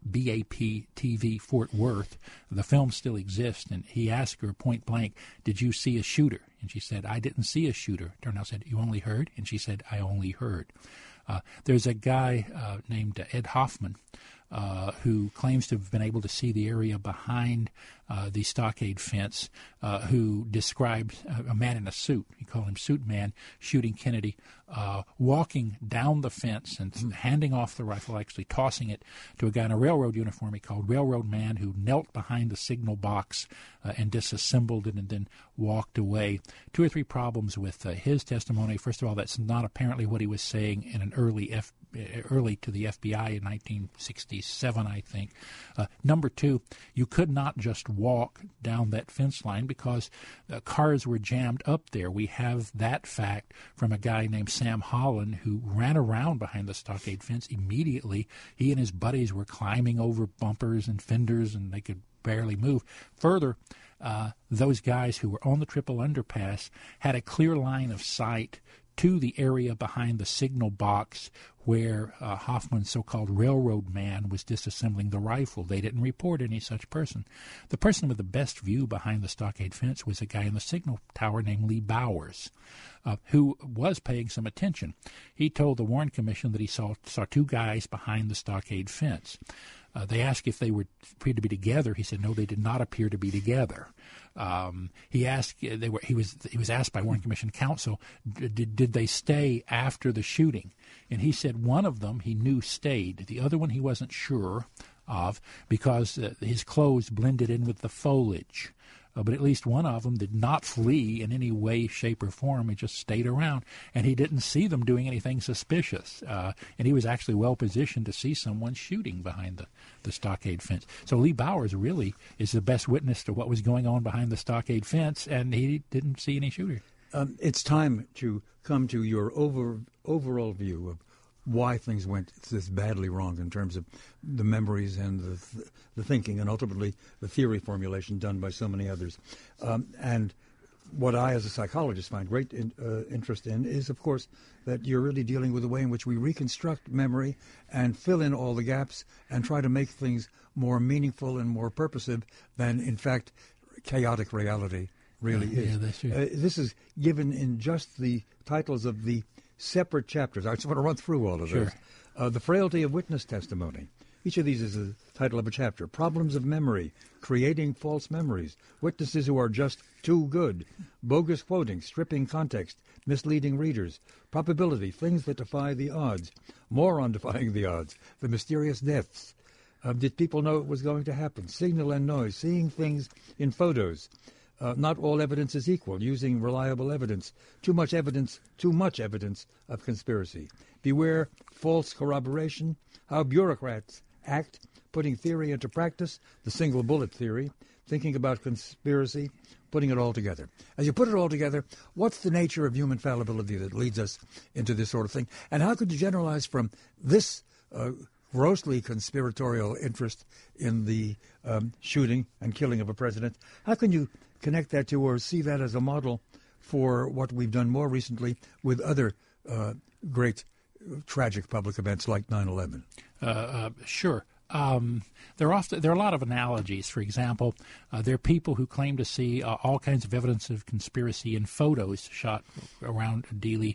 S3: WBAP-TV Fort Worth. The film still exists, and he asked her point blank, "Did you see a shooter?" And she said, "I didn't see a shooter." Darnell said, "You only heard?" And she said, "I only heard." There's a guy named Ed Hoffman who claims to have been able to see the area behind the stockade fence, who described a man in a suit, he called him Suit Man, shooting Kennedy, walking down the fence and handing off the rifle, actually tossing it to a guy in a railroad uniform he called Railroad Man, who knelt behind the signal box and disassembled it and then walked away. Two or three problems with his testimony. First of all, that's not apparently what he was saying in an early to the FBI in 1967, I think. Number two, you could not just walk down that fence line because cars were jammed up there. We have that fact from a guy named Sam Holland who ran around behind the stockade fence immediately. He and his buddies were climbing over bumpers and fenders, and they could barely move. Further, those guys who were on the triple underpass had a clear line of sight to the area behind the signal box where Hoffman's so-called railroad man was disassembling the rifle. They didn't report any such person. The person with the best view behind the stockade fence was a guy in the signal tower named Lee Bowers, who was paying some attention. He told the Warren Commission that he saw two guys behind the stockade fence. They asked if they appeared to be together. He said no, they did not appear to be together. He was asked by Warren Commission counsel, did they stay after the shooting? And he said one of them he knew stayed. The other one he wasn't sure of because his clothes blended in with the foliage. But at least one of them did not flee in any way, shape, or form. He just stayed around, and he didn't see them doing anything suspicious. And he was actually well positioned to see someone shooting behind the stockade fence. So Lee Bowers really is the best witness to what was going on behind the stockade fence, and he didn't see any shooter.
S2: It's time to come to your overall view of why things went this badly wrong in terms of the memories and the thinking and ultimately the theory formulation done by so many others. And what I, as a psychologist, find great interest in is, of course, that you're really dealing with the way in which we reconstruct memory and fill in all the gaps and try to make things more meaningful and more purposive than, in fact, chaotic reality really is.
S3: Yeah, that's true.
S2: This is given in just the titles of the separate chapters. I just want to run through all of those. The frailty of witness testimony. Each of these is the title of a chapter. Problems of memory, creating false memories, witnesses who are just too good, bogus quoting, stripping context, misleading readers, probability, things that defy the odds, more on defying the odds, the mysterious deaths. Did people know it was going to happen? Signal and noise, seeing things in photos. Not all evidence is equal, using reliable evidence. Too much evidence of conspiracy. Beware false corroboration, how bureaucrats act, putting theory into practice, the single bullet theory, thinking about conspiracy, putting it all together. As you put it all together, what's the nature of human fallibility that leads us into this sort of thing? And how could you generalize from this grossly conspiratorial interest in the shooting and killing of a president, how can you connect that to or see that as a model for what we've done more recently with other great tragic public events like 9/11?
S3: Sure. There are a lot of analogies. For example, there are people who claim to see all kinds of evidence of conspiracy in photos shot around Dealey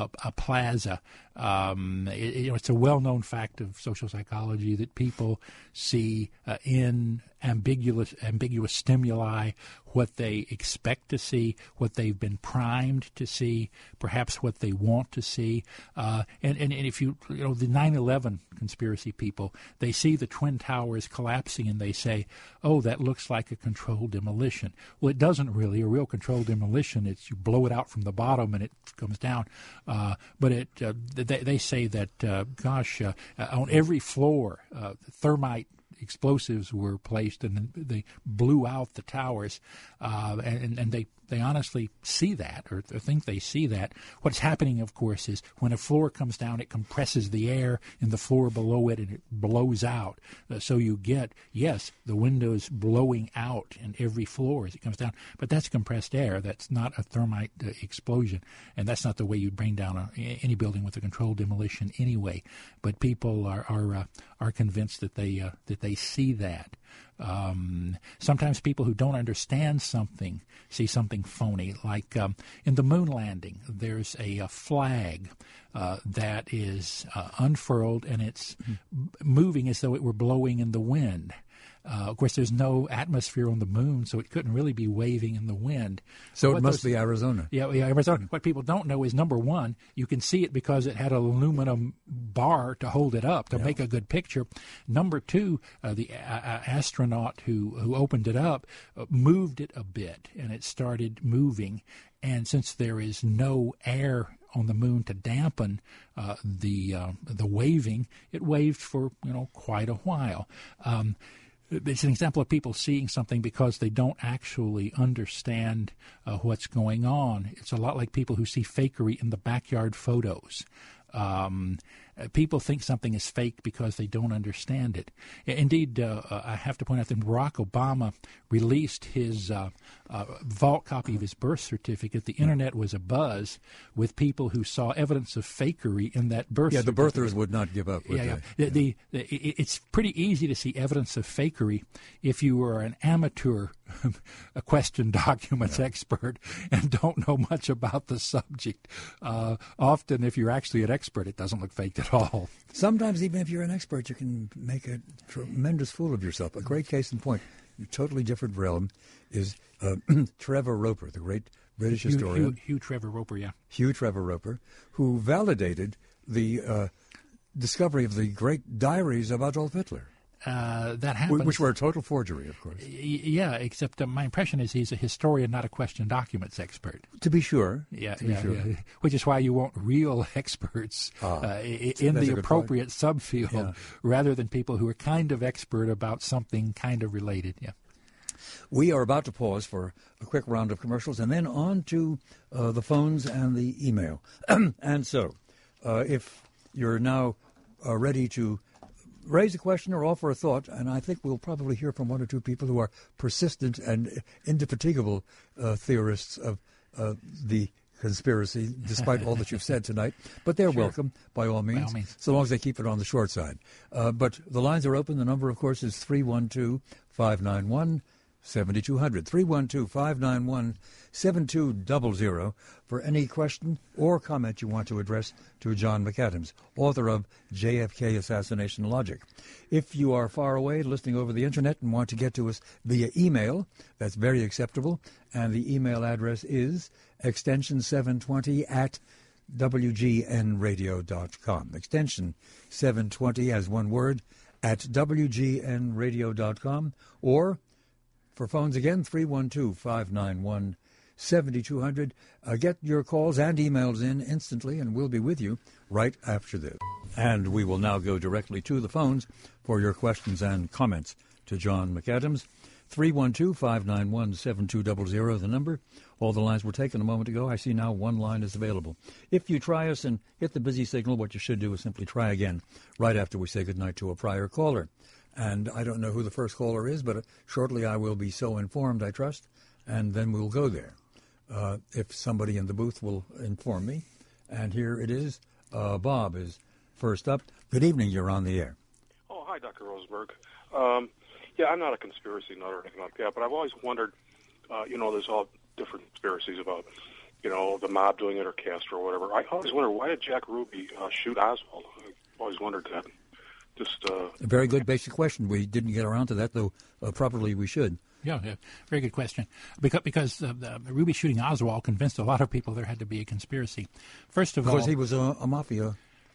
S3: Plaza. It's a well-known fact of social psychology that people see in ambiguous stimuli what they expect to see, what they've been primed to see, perhaps what they want to see. And if the 9/11 conspiracy people, they see the Twin Towers collapsing and they say, oh, that looks like a controlled demolition. Well, it doesn't really. A real controlled demolition, it's you blow it out from the bottom and it comes down. But they say that, on every floor, thermite explosives were placed and they blew out the towers, and they honestly see that or think they see that. What's happening, of course, is when a floor comes down, it compresses the air in the floor below it and it blows out. So you get, yes, the windows blowing out in every floor as it comes down, but that's compressed air. That's not a thermite explosion, and that's not the way you bring down any building with a controlled demolition anyway. But people are convinced that they see that. Sometimes people who don't understand something see something phony, like in the moon landing, there's a flag that is unfurled and it's moving as though it were blowing in the wind. Of course, there's no atmosphere on the moon, so it couldn't really be waving in the wind.
S2: So it must be Arizona.
S3: Yeah, Arizona. What people don't know is, number one, you can see it because it had an aluminum bar to hold it up to make a good picture. Number two, the astronaut who opened it up moved it a bit, and it started moving. And since there is no air on the moon to dampen the waving, it waved for quite a while. It's an example of people seeing something because they don't actually understand what's going on. It's a lot like people who see fakery in the backyard photos. People think something is fake because they don't understand it. Indeed, I have to point out that Barack Obama released his vault copy of his birth certificate. The Internet was abuzz with people who saw evidence of fakery in that birth certificate.
S2: The birthers would not give up.
S3: It's pretty easy to see evidence of fakery if you were an amateur a question documents expert and don't know much about the subject. Often, if you're actually an expert, it doesn't look faked at all.
S2: Sometimes, even if you're an expert, you can make a tremendous fool of yourself. A great case in point, a totally different realm, is Trevor Roper, the great British historian.
S3: Hugh Trevor Roper, yeah.
S2: Hugh Trevor Roper, who validated the discovery of the great diaries of Adolf Hitler.
S3: That happened.
S2: Which were a total forgery, of course.
S3: Yeah, except my impression is he's a historian, not a question documents expert.
S2: To be sure.
S3: Yeah. Which is why you want real experts in the appropriate subfield rather than people who are kind of expert about something kind of related. Yeah.
S2: We are about to pause for a quick round of commercials and then on to the phones and the email. And so, if you're now ready to raise a question or offer a thought, and I think we'll probably hear from one or two people who are persistent and indefatigable theorists of the conspiracy, despite all that you've said tonight. But they're welcome, by all means, so long as they keep it on the short side. But the lines are open. The number, of course, is 312-591-7200. 312-591-7200 for any question or comment you want to address to John McAdams, author of JFK Assassination Logic. If you are far away listening over the Internet and want to get to us via email, that's very acceptable, and the email address is extension 720 at WGNradio.com. Extension 720 as one word at WGNradio.com, or for phones again, 312-591-7200. Get your calls and emails in instantly, and we'll be with you right after this. And we will now go directly to the phones for your questions and comments to John McAdams. 312-591-7200, the number. All the lines were taken a moment ago. I see now one line is available. If you try us and hit the busy signal, what you should do is simply try again right after we say goodnight to a prior caller. And I don't know who the first caller is, but shortly I will be so informed, I trust, and then we'll go there. If somebody in the booth will inform me. And here it is. Bob is first up. Good evening. You're on the air.
S7: Oh, hi, Dr. Rosenberg. Yeah, I'm not a conspiracy nut or anything like that, but I've always wondered, there's all different conspiracies about, the mob doing it or Castro or whatever. I always wonder, why did Jack Ruby shoot Oswald? I've always wondered that. A
S2: very good basic question. We didn't get around to that, though properly we should.
S3: Yeah, very good question. Because Ruby shooting Oswald convinced a lot of people there had to be a conspiracy. First of all,
S2: because he was a mafia.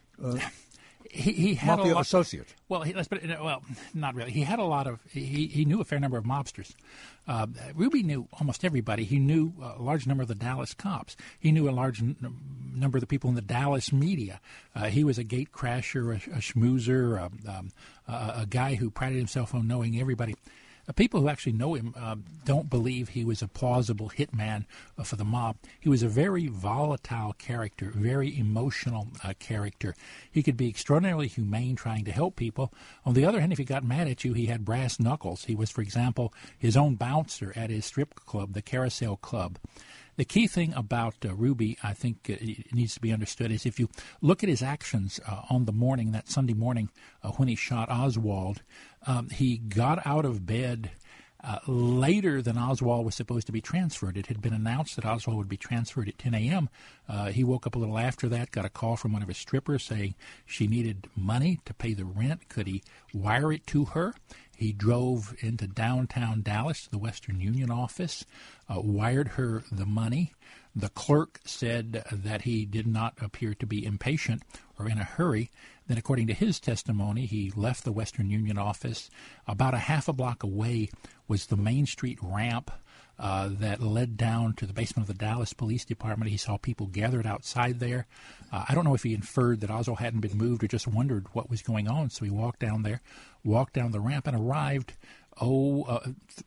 S3: He had
S2: mafia
S3: a lot,
S2: associate.
S3: Well, not really. He had a lot of. He knew a fair number of mobsters. Ruby knew almost everybody. He knew a large number of the Dallas cops. He knew a large number of the people in the Dallas media. He was a gate crasher, a schmoozer, a guy who prided himself on knowing everybody. People who actually know him don't believe he was a plausible hitman for the mob. He was a very volatile character, very emotional character. He could be extraordinarily humane trying to help people. On the other hand, if he got mad at you, he had brass knuckles. He was, for example, his own bouncer at his strip club, the Carousel Club. The key thing about Ruby, I think it needs to be understood, is if you look at his actions on the morning, that Sunday morning when he shot Oswald, he got out of bed later than Oswald was supposed to be transferred. It had been announced that Oswald would be transferred at 10 a.m. He woke up a little after that, got a call from one of his strippers saying she needed money to pay the rent. Could he wire it to her? He drove into downtown Dallas to the Western Union office, wired her the money. The clerk said that he did not appear to be impatient or in a hurry. Then, according to his testimony, he left the Western Union office. About a half a block away was the Main Street ramp that led down to the basement of the Dallas Police Department. He saw people gathered outside there. I don't know if he inferred that Oswald hadn't been moved or just wondered what was going on. So he walked down there, walked down the ramp, and arrived,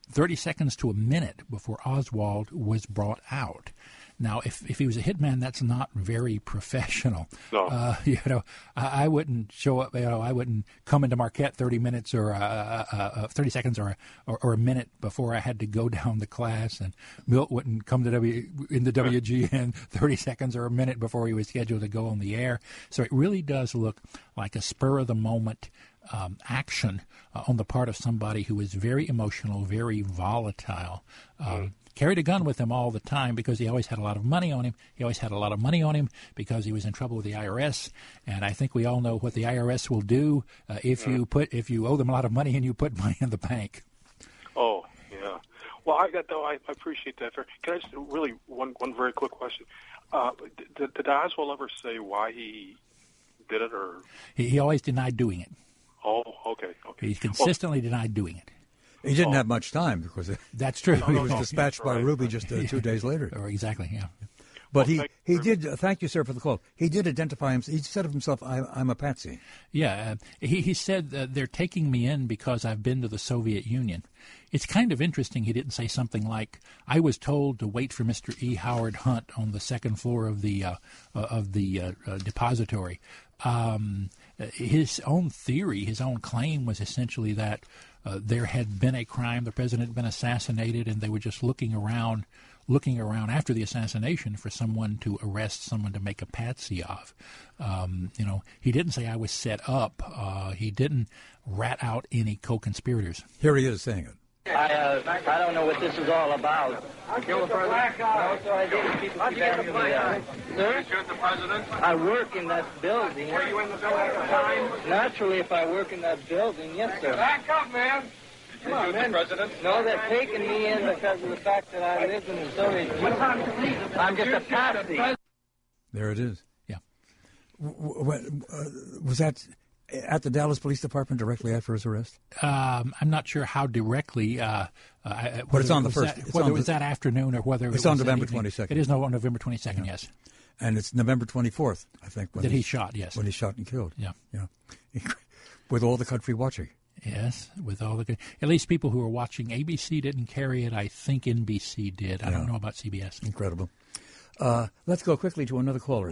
S3: 30 seconds to a minute before Oswald was brought out. Now, if he was a hitman, that's not very professional.
S7: No.
S3: I wouldn't show up. I wouldn't come into Marquette 30 minutes or 30 seconds or a minute before I had to go down to class, and Milt wouldn't come to WGN 30 seconds or a minute before he was scheduled to go on the air. So it really does look like a spur of the moment action on the part of somebody who is very emotional, very volatile. Carried a gun with him all the time because he always had a lot of money on him. He always had a lot of money on him because he was in trouble with the IRS. And I think we all know what the IRS will do if you owe them a lot of money and you put money in the bank.
S7: Oh, yeah. Well, I appreciate that. Can I just really one very quick question? Did Oswald ever say why he did it, or
S3: he always denied doing it?
S7: Oh, okay.
S3: He consistently denied doing it.
S2: He didn't have much time because
S3: that's true.
S2: He was dispatched by Ruby just 2 days later.
S3: Exactly, yeah.
S2: But he did. Thank you, sir, for the call. He did identify himself. He said of himself, "I'm a patsy."
S3: Yeah, he said they're taking me in because I've been to the Soviet Union. It's kind of interesting. He didn't say something like, "I was told to wait for Mr. E. Howard Hunt on the second floor of the depository." His own theory, his own claim was essentially that there had been a crime, the president had been assassinated, and they were just looking around after the assassination for someone to arrest, someone to make a patsy of. He didn't say I was set up. He didn't rat out any co-conspirators.
S2: Here he is saying it.
S6: I don't know what this is all about.
S8: Kill the president?
S6: No, sir, I didn't. People keep asking me that. Sir?
S8: Shoot the president?
S6: I work in that building.
S8: Were you in the building at the time?
S6: Naturally, if I work in that building, yes, sir.
S8: Back up, man. Did you shoot the president?
S6: No, they're taking me in because of the fact that I lived in the Soviet Union. I'm just a patsy.
S2: There it is.
S3: Yeah.
S2: Was that at the Dallas Police Department directly after his arrest?
S3: I'm not sure how directly.
S2: But it's on the first.
S3: Whether it was that afternoon or whether
S2: it's on November 22nd.
S3: It is on November 22nd. Yeah. Yes.
S2: And it's November 24th, I think.
S3: That he shot. Yes.
S2: When he shot and killed.
S3: Yeah.
S2: With all the country watching.
S3: Yes, with all the at least people who were watching. ABC didn't carry it. I think NBC did. I don't know about CBS.
S2: Incredible. Let's go quickly to another caller.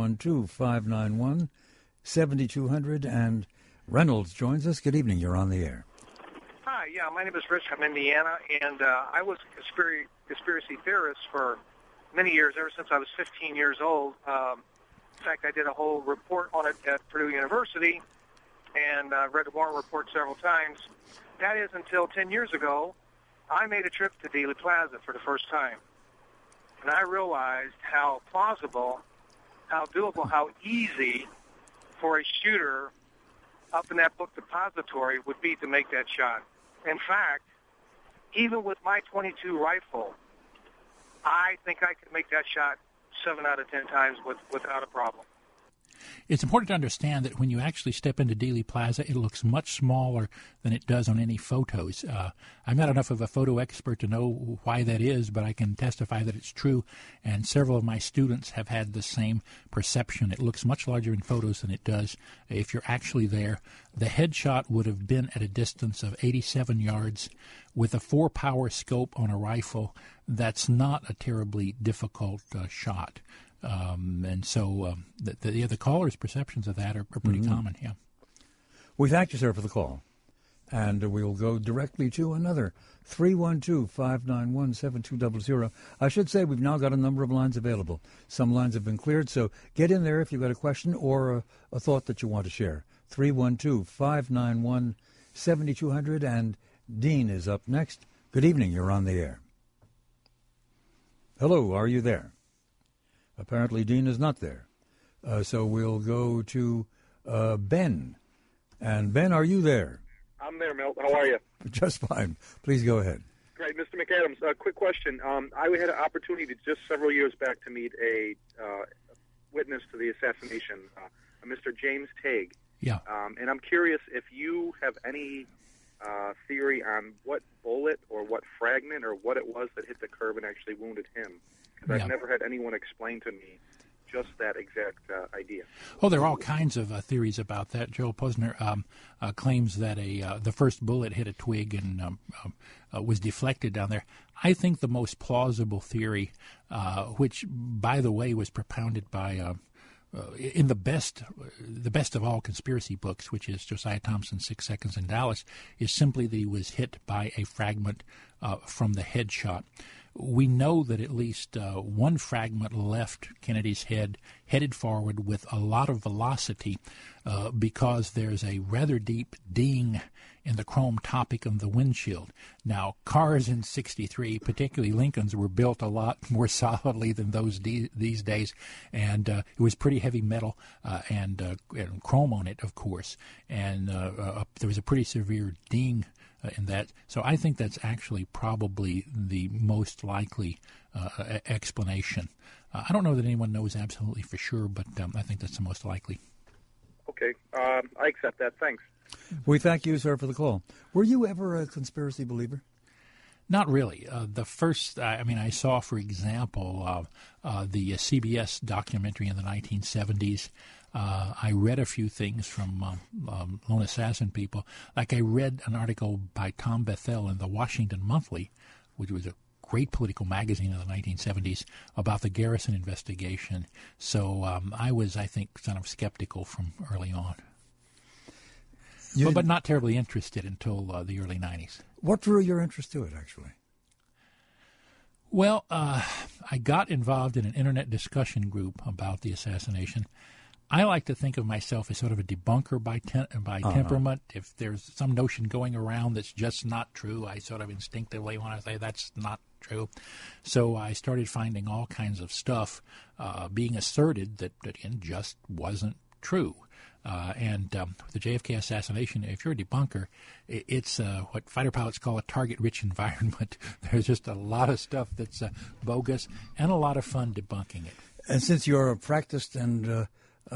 S2: 312-591-7200. And Reynolds joins us. Good evening. You're on the air.
S9: Hi. Yeah, my name is Rich. I'm in Indiana, and I was a conspiracy theorist for many years, ever since I was 15 years old. In fact, I did a whole report on it at Purdue University, and read the Warren Report several times. That is until 10 years ago, I made a trip to Dealey Plaza for the first time. And I realized how plausible, how doable, how easy for a shooter up in that book depository would be to make that shot. In fact, even with my .22 rifle, I think I could make that shot 7 out of 10 times without a problem.
S3: It's important to understand that when you actually step into Dealey Plaza, it looks much smaller than it does on any photos. I'm not enough of a photo expert to know why that is, but I can testify that it's true, and several of my students have had the same perception. It looks much larger in photos than it does if you're actually there. The headshot would have been at a distance of 87 yards with a 4-power scope on a rifle. That's not a terribly difficult shot. And so the caller's perceptions of that are pretty common, yeah.
S2: We thank you, sir, for the call. And we'll go directly to another, 312-591-7200. I should say we've now got a number of lines available. Some lines have been cleared, so get in there if you've got a question or a thought that you want to share. 312-591-7200, and Dean is up next. Good evening, you're on the air. Hello, are you there? Apparently, Dean is not there. So we'll go to Ben. And Ben, are you there?
S10: I'm there, Milt. How are you?
S2: Just fine. Please go ahead.
S10: Great. Mr. McAdams, a quick question. I had an opportunity just several years back to meet a witness to the assassination, Mr. James Tague.
S3: Yeah.
S10: And I'm curious if you have any theory on what bullet or what fragment or what it was that hit the curb and actually wounded him. Because I've never had anyone explain to me just that exact idea?
S3: Oh, there are all kinds of theories about that. Joe Posner claims that the first bullet hit a twig and was deflected down there. I think the most plausible theory, which, by the way, was propounded by in the best of all conspiracy books, which is Josiah Thompson's 6 Seconds in Dallas, is simply that he was hit by a fragment from the headshot. We know that at least one fragment left Kennedy's head, headed forward with a lot of velocity, because there's a rather deep ding in the chrome topic of the windshield. Now, cars in '63, particularly Lincolns, were built a lot more solidly than those these days, and it was pretty heavy metal and chrome on it, of course, and there was a pretty severe ding in that. So I think that's actually probably the most likely explanation. I don't know that anyone knows absolutely for sure, but I think that's the most likely.
S10: Okay, I accept that. Thanks.
S2: We thank you, sir, for the call. Were you ever a conspiracy believer?
S3: Not really. The first, I saw, for example, the CBS documentary in the 1970s. I read a few things from Lone Assassin people. Like I read an article by Tom Bethel in the Washington Monthly, which was a great political magazine in the 1970s, about the Garrison investigation. So I was, I think, kind of skeptical from early on. But not terribly interested until the early 90s.
S2: What drew your interest to it, actually?
S3: Well, I got involved in an internet discussion group about the assassination. I like to think of myself as sort of a debunker by temperament. If there's some notion going around that's just not true, I sort of instinctively want to say that's not true. So I started finding all kinds of stuff being asserted that again, just wasn't true. And the JFK assassination, if you're a debunker, it's what fighter pilots call a target-rich environment. There's just a lot of stuff that's bogus and a lot of fun debunking it.
S2: And since you're a practiced and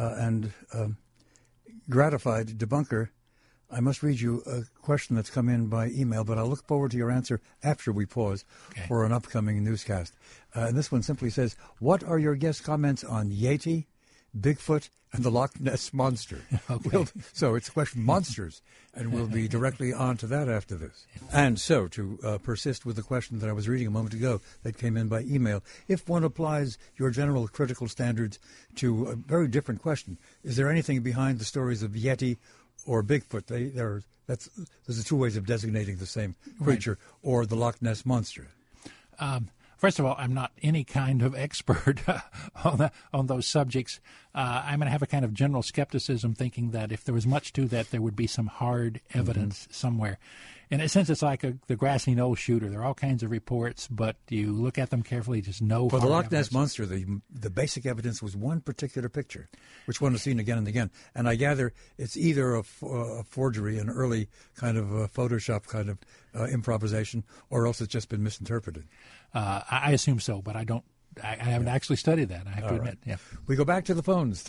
S2: gratified debunker, I must read you a question that's come in by email, but I'll look forward to your answer after we pause for an upcoming newscast. And this one simply says, what are your guest comments on Yeti, Bigfoot, and the Loch Ness Monster?
S3: Okay.
S2: So it's a question monsters, and we'll be directly on to that after this. And so to persist with the question that I was reading a moment ago that came in by email, if one applies your general critical standards to a very different question, is there anything behind the stories of Yeti or Bigfoot? There's two ways of designating the same creature, or the Loch Ness Monster.
S3: First of all, I'm not any kind of expert on those subjects. I'm going to have a kind of general skepticism, thinking that if there was much to that, there would be some hard evidence somewhere. In a sense, it's like the grassy knoll shooter. There are all kinds of reports, but you look at them carefully, just no.
S2: For the Loch Ness Monster, the basic evidence was one particular picture, which one has seen again and again. And I gather it's either a forgery, an early kind of Photoshop kind of improvisation, or else it's just been misinterpreted.
S3: I assume so, but I haven't actually studied that, I have to admit. Yeah.
S2: We go back to the phones,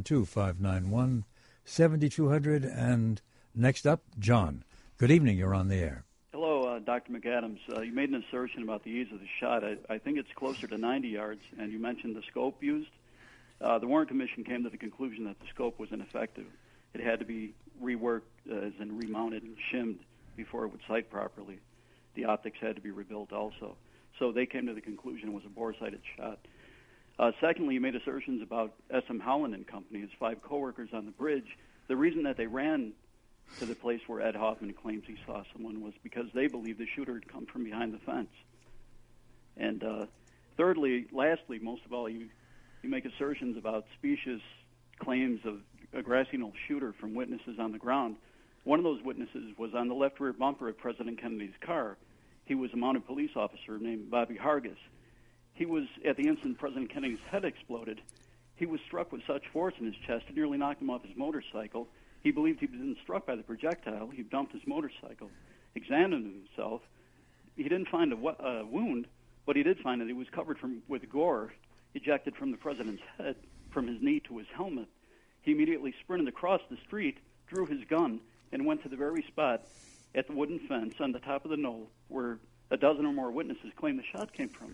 S2: 312-591-7200. And next up, John. Good evening. You're on the air.
S11: Hello, Dr. McAdams. You made an assertion about the ease of the shot. I think it's closer to 90 yards, and you mentioned the scope used. The Warren Commission came to the conclusion that the scope was ineffective. It had to be reworked, as in remounted and shimmed before it would sight properly. The optics had to be rebuilt also. So they came to the conclusion it was a bore-sighted shot. Secondly, you made assertions about S.M. Howland and Company, his 5 coworkers on the bridge. The reason that they ran to the place where Ed Hoffman claims he saw someone was because they believed the shooter had come from behind the fence. And lastly, most of all, you make assertions about specious claims of a grassy knoll shooter from witnesses on the ground. One of those witnesses was on the left rear bumper of President Kennedy's car. He was a mounted police officer named Bobby Hargis. He was, at the instant President Kennedy's head exploded, he was struck with such force in his chest it nearly knocked him off his motorcycle. He believed he'd been struck by the projectile. He dumped his motorcycle, examined himself. He didn't find a wound, but he did find that he was covered with gore ejected from the president's head, from his knee to his helmet. He immediately sprinted across the street, drew his gun, and went to the very spot at the wooden fence on the top of the knoll where a dozen or more witnesses claim the shot came from.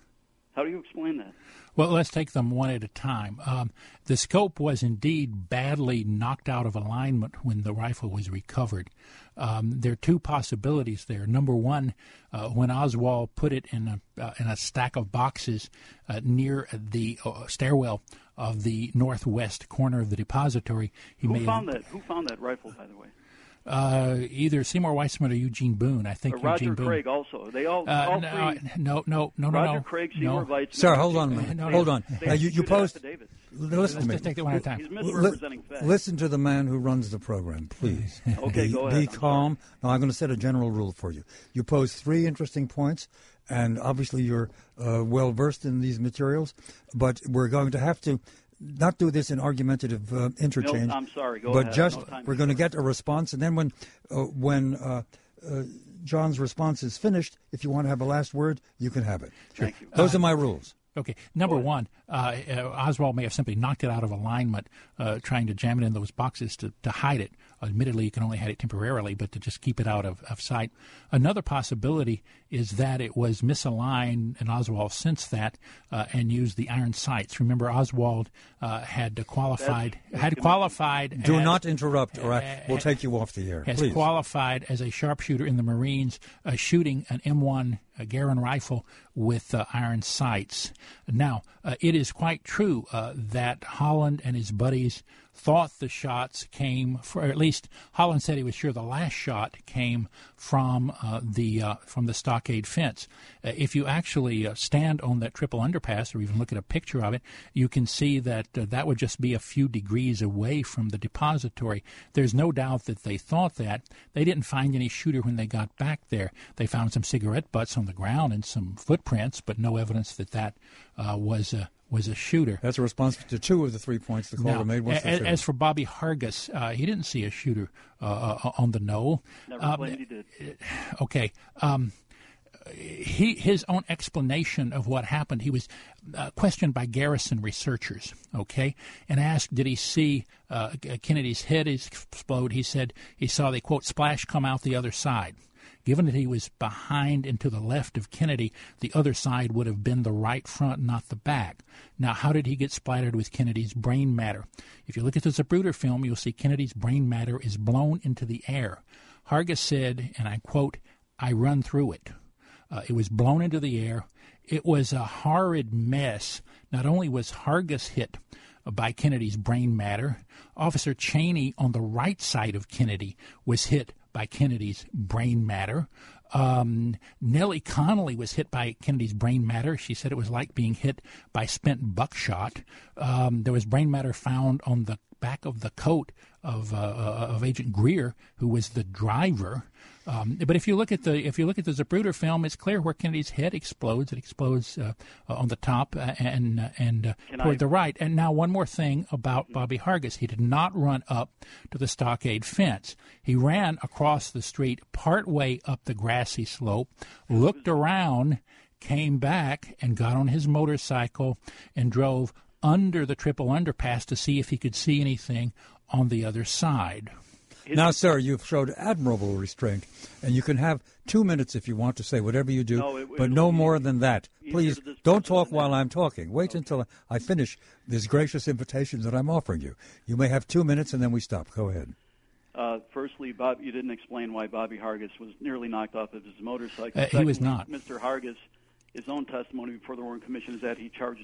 S11: How do you explain that?
S3: Well, let's take them one at a time. The scope was indeed badly knocked out of alignment when the rifle was recovered. There are two possibilities there. Number one, when Oswald put it in a stack of boxes near the stairwell of the northwest corner of the depository,
S11: Who found that rifle, by the way?
S3: Either Seymour Weissman or Eugene Boone. I think Eugene Boone.
S11: Roger Craig also. They all three.
S3: No.
S11: Roger Craig, Seymour Weissman.
S2: Sir, hold on a minute. Hold on. You posed. Listen to me.
S3: Let's take that one at a time.
S11: He's misrepresenting facts.
S2: Listen to the man who runs the program, please.
S11: Okay, go ahead.
S2: Be calm. Now, I'm going to set a general rule for you. You posed 3 interesting points, and obviously you're well versed in these materials, but we're going to have to not do this in argumentative interchange.
S11: No, I'm sorry. Go
S2: but
S11: ahead.
S2: just
S11: No
S2: we're going to get a response, and then when John's response is finished, if you want to have a last word, you can have it.
S11: Thank you.
S2: Those are my rules.
S3: Okay. Number one, Oswald may have simply knocked it out of alignment, trying to jam it in those boxes to hide it. Admittedly, you can only hide it temporarily, but to just keep it out of sight. Another possibility is that it was misaligned, and Oswald sensed that and used the iron sights. Remember, Oswald had qualified.
S2: Do not interrupt, or I will take you off the air.
S3: Has
S2: Please.
S3: qualified as a sharpshooter in the Marines, shooting an M1 Garand rifle with iron sights. Now, it is quite true that Holland and his buddies thought the shots came, or at least Holland said he was sure the last shot came from the stockade fence. If you actually stand on that triple underpass, or even look at a picture of it, you can see that that would just be a few degrees away from the depository. There's no doubt that they thought that. They didn't find any shooter when they got back there. They found some cigarette butts on the ground and some footprints, but no evidence that was a shooter.
S2: That's a response to 2 of the 3 points the caller made.
S3: As for Bobby Hargis, he didn't see a shooter on the knoll.
S11: Never claimed he did.
S3: Okay. His own explanation of what happened, he was questioned by Garrison researchers, okay, and asked, did he see Kennedy's head explode? He said he saw the, quote, splash come out the other side. Given that he was behind and to the left of Kennedy, the other side would have been the right front, not the back. Now, how did he get splattered with Kennedy's brain matter? If you look at the Zapruder film, you'll see Kennedy's brain matter is blown into the air. Hargis said, and I quote, "I run through it." It was blown into the air. It was a horrid mess. Not only was Hargis hit by Kennedy's brain matter, Officer Cheney on the right side of Kennedy was hit by Kennedy's brain matter. Nellie Connolly was hit by Kennedy's brain matter. She said it was like being hit by spent buckshot. There was brain matter found on the back of the coat of Agent Greer, who was the driver. But if you look at the Zapruder film, it's clear where Kennedy's head explodes. It explodes on the top and toward the right. And now one more thing about Bobby Hargis. He did not run up to the stockade fence. He ran across the street partway up the grassy slope, looked around, came back, and got on his motorcycle and drove under the triple underpass to see if he could see anything on the other side.
S2: Now, sir, you've showed admirable restraint, and you can have 2 minutes if you want to say whatever you do, but no more than that. Please don't talk while I'm talking. Wait until I finish this gracious invitation that I'm offering you. You may have 2 minutes, and then we stop. Go ahead.
S11: Firstly, Bob, you didn't explain why Bobby Hargis was nearly knocked off of his motorcycle.
S3: He
S11: Secondly,
S3: was not.
S11: Mr. Hargis, his own testimony before the Warren Commission is that he charged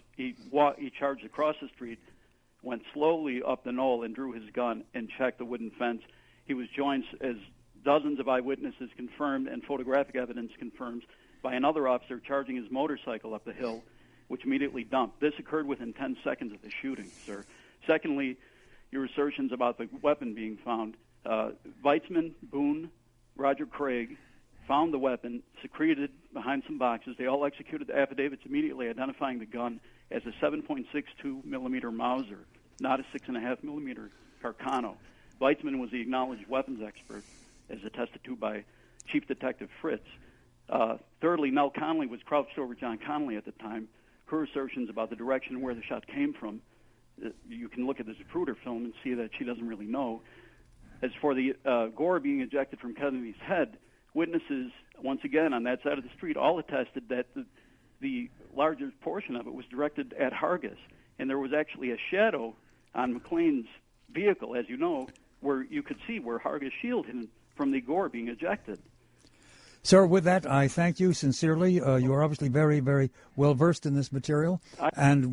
S11: across the street, went slowly up the knoll, and drew his gun and checked the wooden fence. He was joined, as dozens of eyewitnesses confirmed and photographic evidence confirms, by another officer charging his motorcycle up the hill, which immediately dumped. This occurred within 10 seconds of the shooting, sir. Secondly, your assertions about the weapon being found. Weitzman, Boone, Roger Craig found the weapon, secreted behind some boxes. They all executed the affidavits immediately, identifying the gun as a 7.62 millimeter Mauser, not a 6.5 millimeter Carcano. Weitzman was the acknowledged weapons expert, as attested to by Chief Detective Fritz. Thirdly, Nell Connolly was crouched over John Connolly at the time. Her assertions about the direction where the shot came from, you can look at the Zapruder film and see that she doesn't really know. As for the gore being ejected from Kennedy's head, witnesses, once again, on that side of the street, all attested that the largest portion of it was directed at Hargis, and there was actually a shadow on McLean's vehicle, as you know, where you could see where Hargis shielded him from the gore being ejected.
S2: Sir, with that, I thank you sincerely. You are obviously very, very well versed in this material, and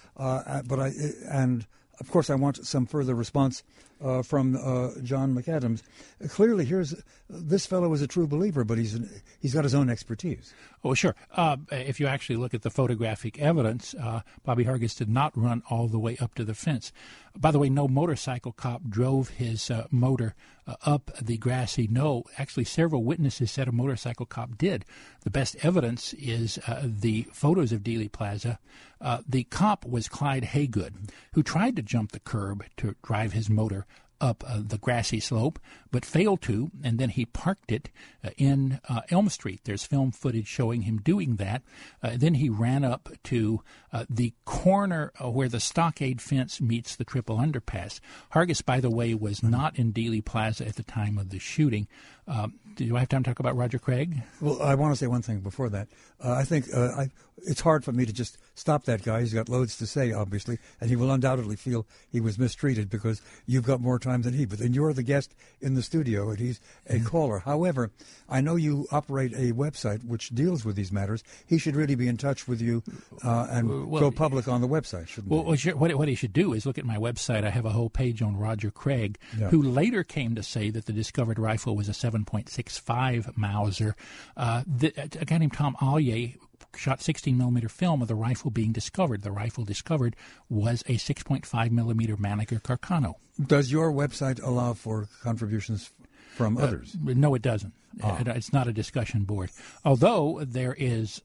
S2: of course, I want some further response from John McAdams. Clearly, this fellow is a true believer, but he's got his own expertise.
S3: Oh, sure. If you actually look at the photographic evidence, Bobby Hargis did not run all the way up to the fence. By the way, no motorcycle cop drove his motor up the grassy knoll. Actually, several witnesses said a motorcycle cop did. The best evidence is the photos of Dealey Plaza. The cop was Clyde Haygood, who tried to jump the curb to drive his motor up the grassy slope, but failed to, and then he parked it in Elm Street. There's film footage showing him doing that. Then he ran up to the corner where the stockade fence meets the triple underpass. Hargis, by the way, was not in Dealey Plaza at the time of the shooting. Do I have time to talk about Roger Craig?
S2: Well, I want to say one thing before that. I think it's hard for me to just stop that guy. He's got loads to say, obviously, and he will undoubtedly feel he was mistreated because you've got more time than he. But then you're the guest in the studio, and he's a caller. However, I know you operate a website which deals with these matters. He should really be in touch with you and go public on the website, shouldn't he?
S3: Well, sure. What he should do is look at my website. I have a whole page on Roger Craig, who later came to say that the discovered rifle was a 7.65 Mauser. A guy named Tom Allier shot 16-millimeter film of the rifle being discovered. The rifle discovered was a 6.5-millimeter Mannlicher Carcano.
S2: Does your website allow for contributions from others?
S3: No, it doesn't. It's not a discussion board. Although there is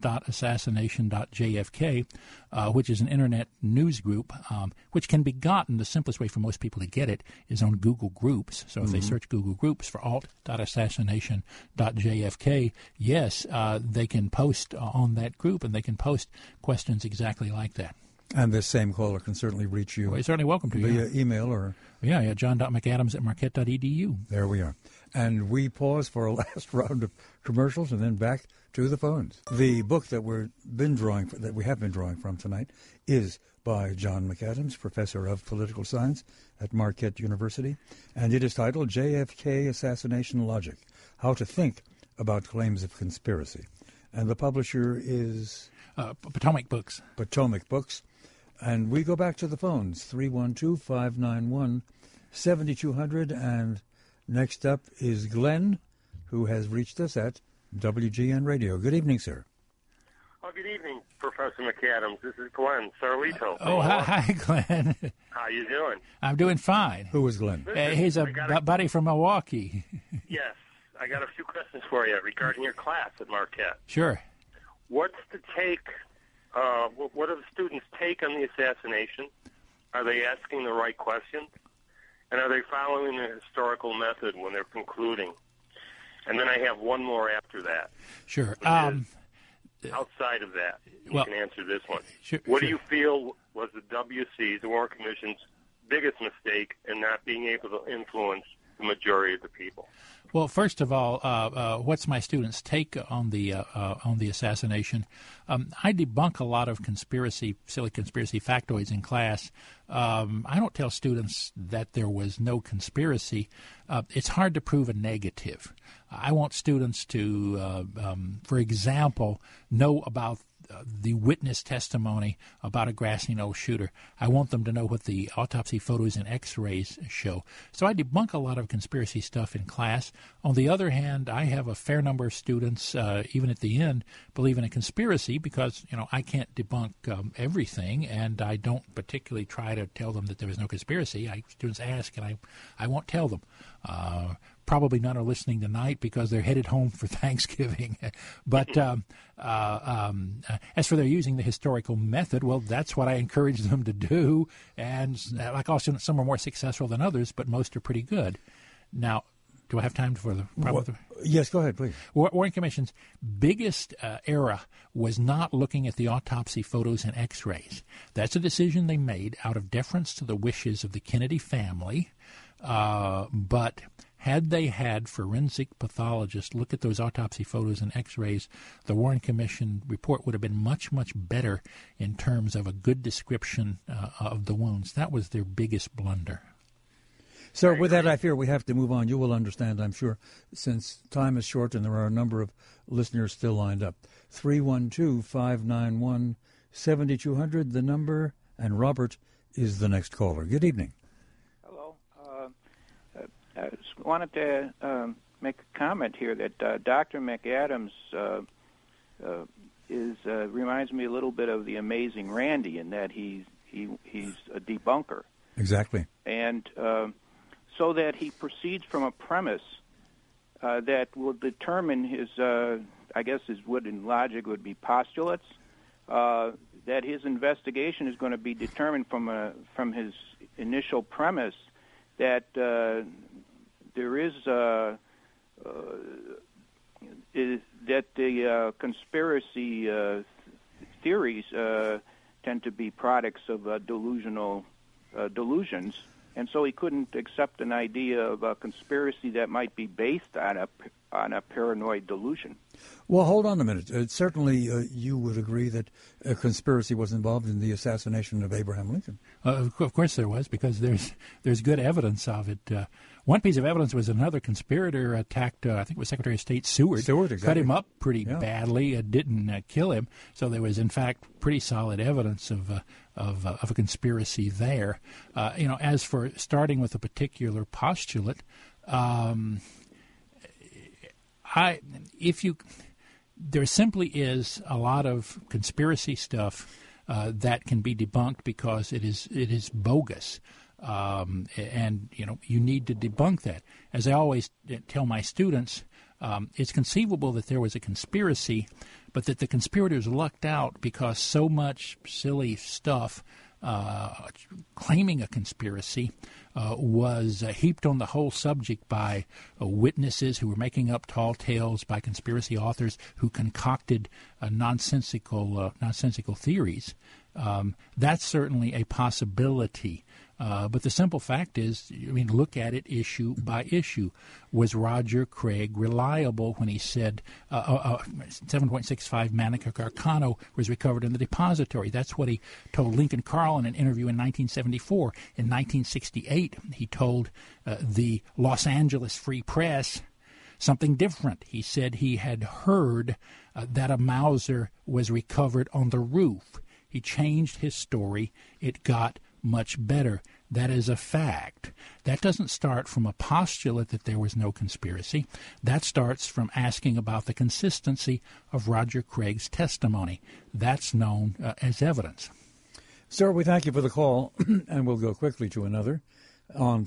S3: alt.assassination.jfk, which is an internet news group, which can be gotten. The simplest way for most people to get it is on Google Groups. So if they search Google Groups for alt.assassination.jfk, yes, they can post on that group, and they can post questions exactly like that.
S2: And this same caller can certainly reach you.
S3: Well, you're certainly welcome to.
S2: Via email or...
S3: Yeah, john.mcadams@marquette.edu.
S2: There we are. And we pause for a last round of commercials and then back to the phones. The book that we have been drawing from tonight is by John McAdams, professor of political science at Marquette University, and it is titled JFK Assassination Logic, How to Think About Claims of Conspiracy. And the publisher is...
S3: Potomac Books.
S2: Potomac Books. And we go back to the phones, 312-591-7200. And next up is Glenn, who has reached us at WGN Radio. Good evening, sir.
S12: Oh, good evening, Professor McAdams. This is Glenn Sarlito.
S3: Oh, hi, Glenn.
S12: How you doing?
S3: I'm doing fine.
S2: Who is Glenn?
S3: He's a buddy from Milwaukee.
S12: Yes. I got a few questions for you regarding your class at Marquette.
S3: Sure.
S12: What's the take... what are the students' take on the assassination? Are they asking the right questions? And are they following the historical method when they're concluding? And then I have one more after that.
S3: Sure.
S12: Outside of that, you can answer this one.
S3: Sure,
S12: what do you feel was the WC, the Warren Commission's, biggest mistake in not being able to influence the majority of the people?
S3: Well, first of all, what's my students' take on the assassination? I debunk a lot of silly conspiracy factoids in class. I don't tell students that there was no conspiracy. It's hard to prove a negative. I want students to, for example, know about the witness testimony about a grassy knoll shooter. I want them to know what the autopsy photos and x-rays show. So I debunk a lot of conspiracy stuff in class. On the other hand, I have a fair number of students, even at the end, believe in a conspiracy because, I can't debunk everything, and I don't particularly try to tell them that there was no conspiracy. Students ask, and I won't tell them. Probably none are listening tonight because they're headed home for Thanksgiving. But as for their using the historical method, well, that's what I encourage them to do. And like all students, some are more successful than others, but most are pretty good. Now, do I have time for the problem?
S2: Yes, go ahead, please.
S3: Warren Commission's biggest error was not looking at the autopsy photos and x-rays. That's a decision they made out of deference to the wishes of the Kennedy family, but Had they had forensic pathologists look at those autopsy photos and x-rays, the Warren Commission report would have been much, much better in terms of a good description of the wounds. That was their biggest blunder.
S2: So with that, I fear we have to move on. You will understand, I'm sure, since time is short and there are a number of listeners still lined up. 312-591-7200, the number, and Robert is the next caller. Good evening.
S13: Hello. I just wanted to make a comment here that Dr. McAdams reminds me a little bit of the Amazing Randy in that he's a debunker.
S2: Exactly.
S13: And so that he proceeds from a premise that will determine his, I guess his wooden logic would be postulates, that his investigation is going to be determined from his initial premise that there is that the conspiracy theories tend to be products of delusions. And so he couldn't accept an idea of a conspiracy that might be based on a paranoid delusion.
S2: Well, hold on a minute. Certainly you would agree that a conspiracy was involved in the assassination of Abraham Lincoln.
S3: Of course there was, because there's good evidence of it. One piece of evidence was another conspirator attacked, I think it was Secretary of State Seward.
S2: Exactly.
S3: Cut him up pretty badly. It didn't kill him. So there was, in fact, pretty solid evidence of a conspiracy there. As for starting with a particular postulate, there simply is a lot of conspiracy stuff that can be debunked because it is bogus. And you need to debunk that. As I always tell my students, it's conceivable that there was a conspiracy, but that the conspirators lucked out because so much silly stuff claiming a conspiracy was heaped on the whole subject by witnesses who were making up tall tales, by conspiracy authors who concocted nonsensical theories. That's certainly a possibility. But the simple fact is, look at it issue by issue. Was Roger Craig reliable when he said 7.65 Manica Carcano was recovered in the depository? That's what he told Lincoln Carl in an interview in 1974. In 1968, he told the Los Angeles Free Press something different. He said he had heard that a Mauser was recovered on the roof. He changed his story. It got much better. That is a fact. That doesn't start from a postulate that there was no conspiracy. That starts from asking about the consistency of Roger Craig's testimony. That's known as evidence.
S2: Sir, we thank you for the call, and we'll go quickly to another on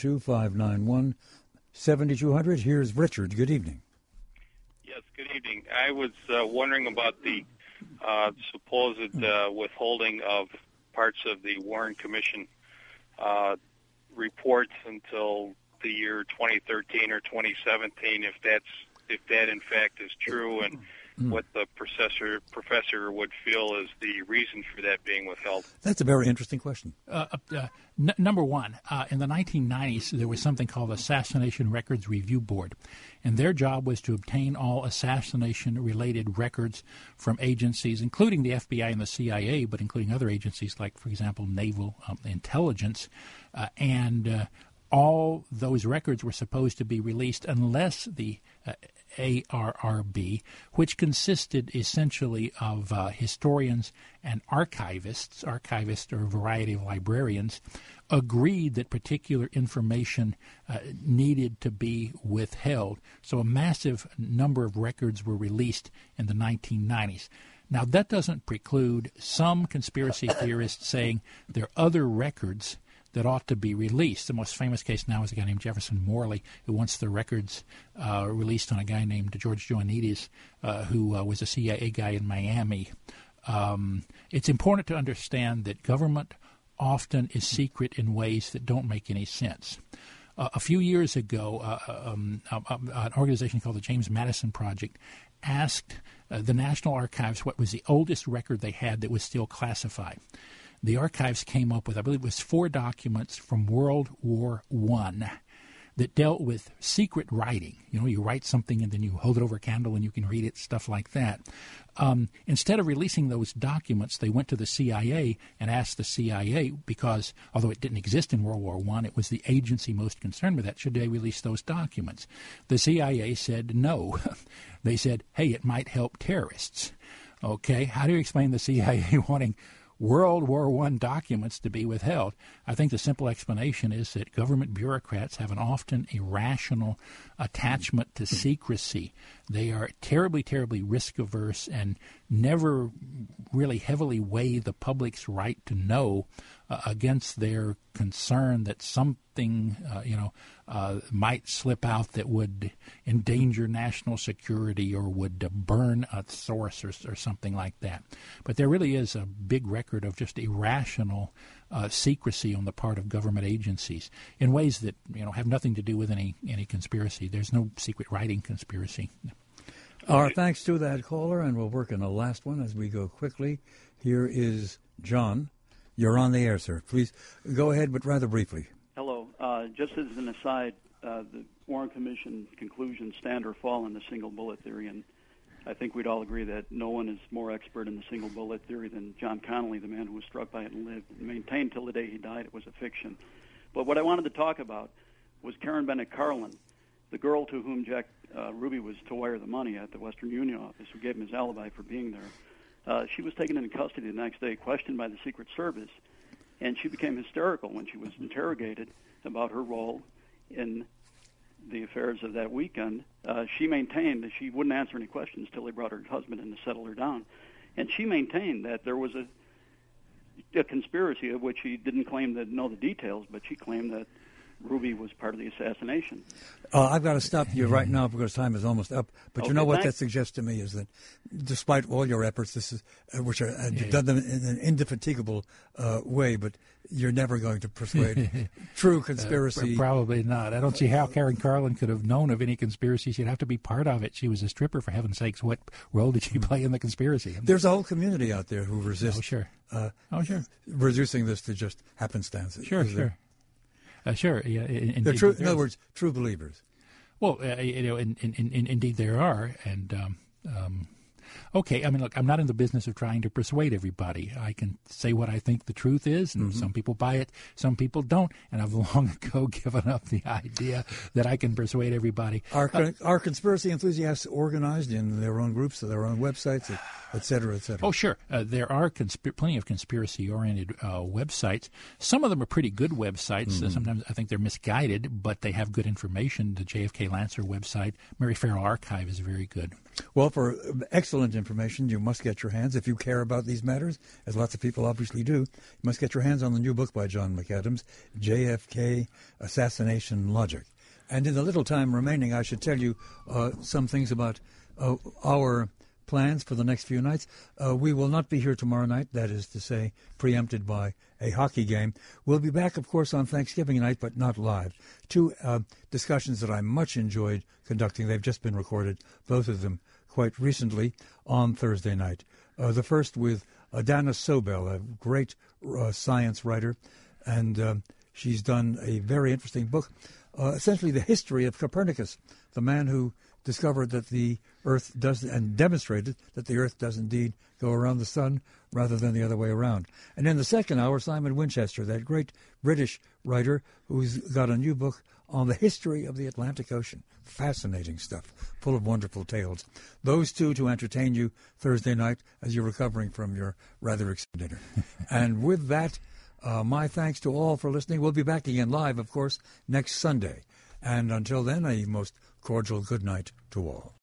S2: 312-591-7200. Here's Richard. Good evening.
S14: Yes, good evening. I was wondering about the supposed withholding of parts of the Warren Commission reports until the year 2013 or 2017, if that in fact is true, and what the professor would feel is the reason for that being withheld.
S2: That's a very interesting question.
S3: Number one, in the 1990s, there was something called the Assassination Records Review Board, and their job was to obtain all assassination-related records from agencies, including the FBI and the CIA, but including other agencies like, for example, Naval Intelligence, and all those records were supposed to be released unless the ARRB, which consisted essentially of historians and archivists. Archivists are a variety of librarians, agreed that particular information needed to be withheld. So a massive number of records were released in the 1990s. Now, that doesn't preclude some conspiracy theorists saying there are other records that ought to be released. The most famous case now is a guy named Jefferson Morley, who wants the records released on a guy named George Ioannidis, who was a CIA guy in Miami. It's important to understand that government often is secret in ways that don't make any sense. A few years ago, an organization called the James Madison Project asked the National Archives what was the oldest record they had that was still classified. The archives came up with, I believe it was 4 documents from World War I that dealt with secret writing. You know, you write something and then you hold it over a candle and you can read it, stuff like that. Instead of releasing those documents, they went to the CIA and asked the CIA, because although it didn't exist in World War I, it was the agency most concerned with that, should they release those documents? The CIA said no. They said, hey, it might help terrorists. Okay, how do you explain the CIA wanting World War I documents to be withheld? I think the simple explanation is that government bureaucrats have an often irrational attachment to secrecy. They are terribly, terribly risk-averse and never really heavily weigh the public's right to know against their concern that something, might slip out that would endanger national security or would burn a source or something like that. But there really is a big record of just irrational secrecy on the part of government agencies in ways that have nothing to do with any conspiracy. There's no secret writing conspiracy.
S2: Our thanks to that caller, and we'll work on the last one as we go quickly. Here is John. You're on the air, sir. Please go ahead, but rather briefly.
S11: Hello. Just as an aside, the Warren Commission conclusions stand or fall on the single bullet theory, and I think we'd all agree that no one is more expert in the single bullet theory than John Connolly, the man who was struck by it and lived, and maintained till the day he died it was a fiction. But what I wanted to talk about was Karen Bennett Carlin, the girl to whom Jack Ruby was to wire the money at the Western Union office, who gave him his alibi for being there. She was taken into custody the next day, questioned by the Secret Service, and she became hysterical when she was interrogated about her role in the affairs of that weekend. She maintained that she wouldn't answer any questions till they brought her husband in to settle her down. And she maintained that there was a conspiracy of which she didn't claim to know the details, but she claimed that Ruby was part of the assassination.
S2: I've got to stop you right now because time is almost up. But
S11: Okay,
S2: you know what
S11: thanks.
S2: that suggests to me is that despite all your efforts, this is which are you've done them in an indefatigable way, but you're never going to persuade true conspiracy.
S3: Probably not. I don't see how Karen Carlin could have known of any conspiracy. She'd have to be part of it. She was a stripper, for heaven's sakes. What role did she play in the conspiracy?
S2: There's a whole community out there who resist.
S3: Oh, sure.
S2: Reducing this to just happenstance.
S3: Sure. Sure. Yeah.
S2: They're true, in other words, true believers.
S3: Well, indeed there are, and okay. I mean, look, I'm not in the business of trying to persuade everybody. I can say what I think the truth is, and some people buy it, some people don't, and I've long ago given up the idea that I can persuade everybody.
S2: Are conspiracy enthusiasts organized in their own groups, their own websites, et cetera, et cetera?
S3: Oh, sure. There are plenty of conspiracy-oriented websites. Some of them are pretty good websites. Sometimes I think they're misguided, but they have good information. The JFK Lancer website, Mary Farrell Archive is very good.
S2: Well, for excellent information, you must get your hands, if you care about these matters, as lots of people obviously do, you must get your hands on the new book by John McAdams, JFK Assassination Logic. And in the little time remaining, I should tell you some things about our plans for the next few nights. We will not be here tomorrow night, that is to say, preempted by a hockey game. We'll be back, of course, on Thanksgiving night, but not live. Two discussions that I much enjoyed conducting. They've just been recorded, both of them quite recently, on Thursday night. The first with Dana Sobel, a great science writer, and she's done a very interesting book, essentially the history of Copernicus, the man who discovered that the Earth does, and demonstrated that the Earth does indeed go around the sun rather than the other way around. And in the second hour, Simon Winchester, that great British writer who's got a new book on the history of the Atlantic Ocean. Fascinating stuff, full of wonderful tales. Those two to entertain you Thursday night as you're recovering from your rather exciting dinner. And with that, my thanks to all for listening. We'll be back again live, of course, next Sunday. And until then, a most cordial good night to all.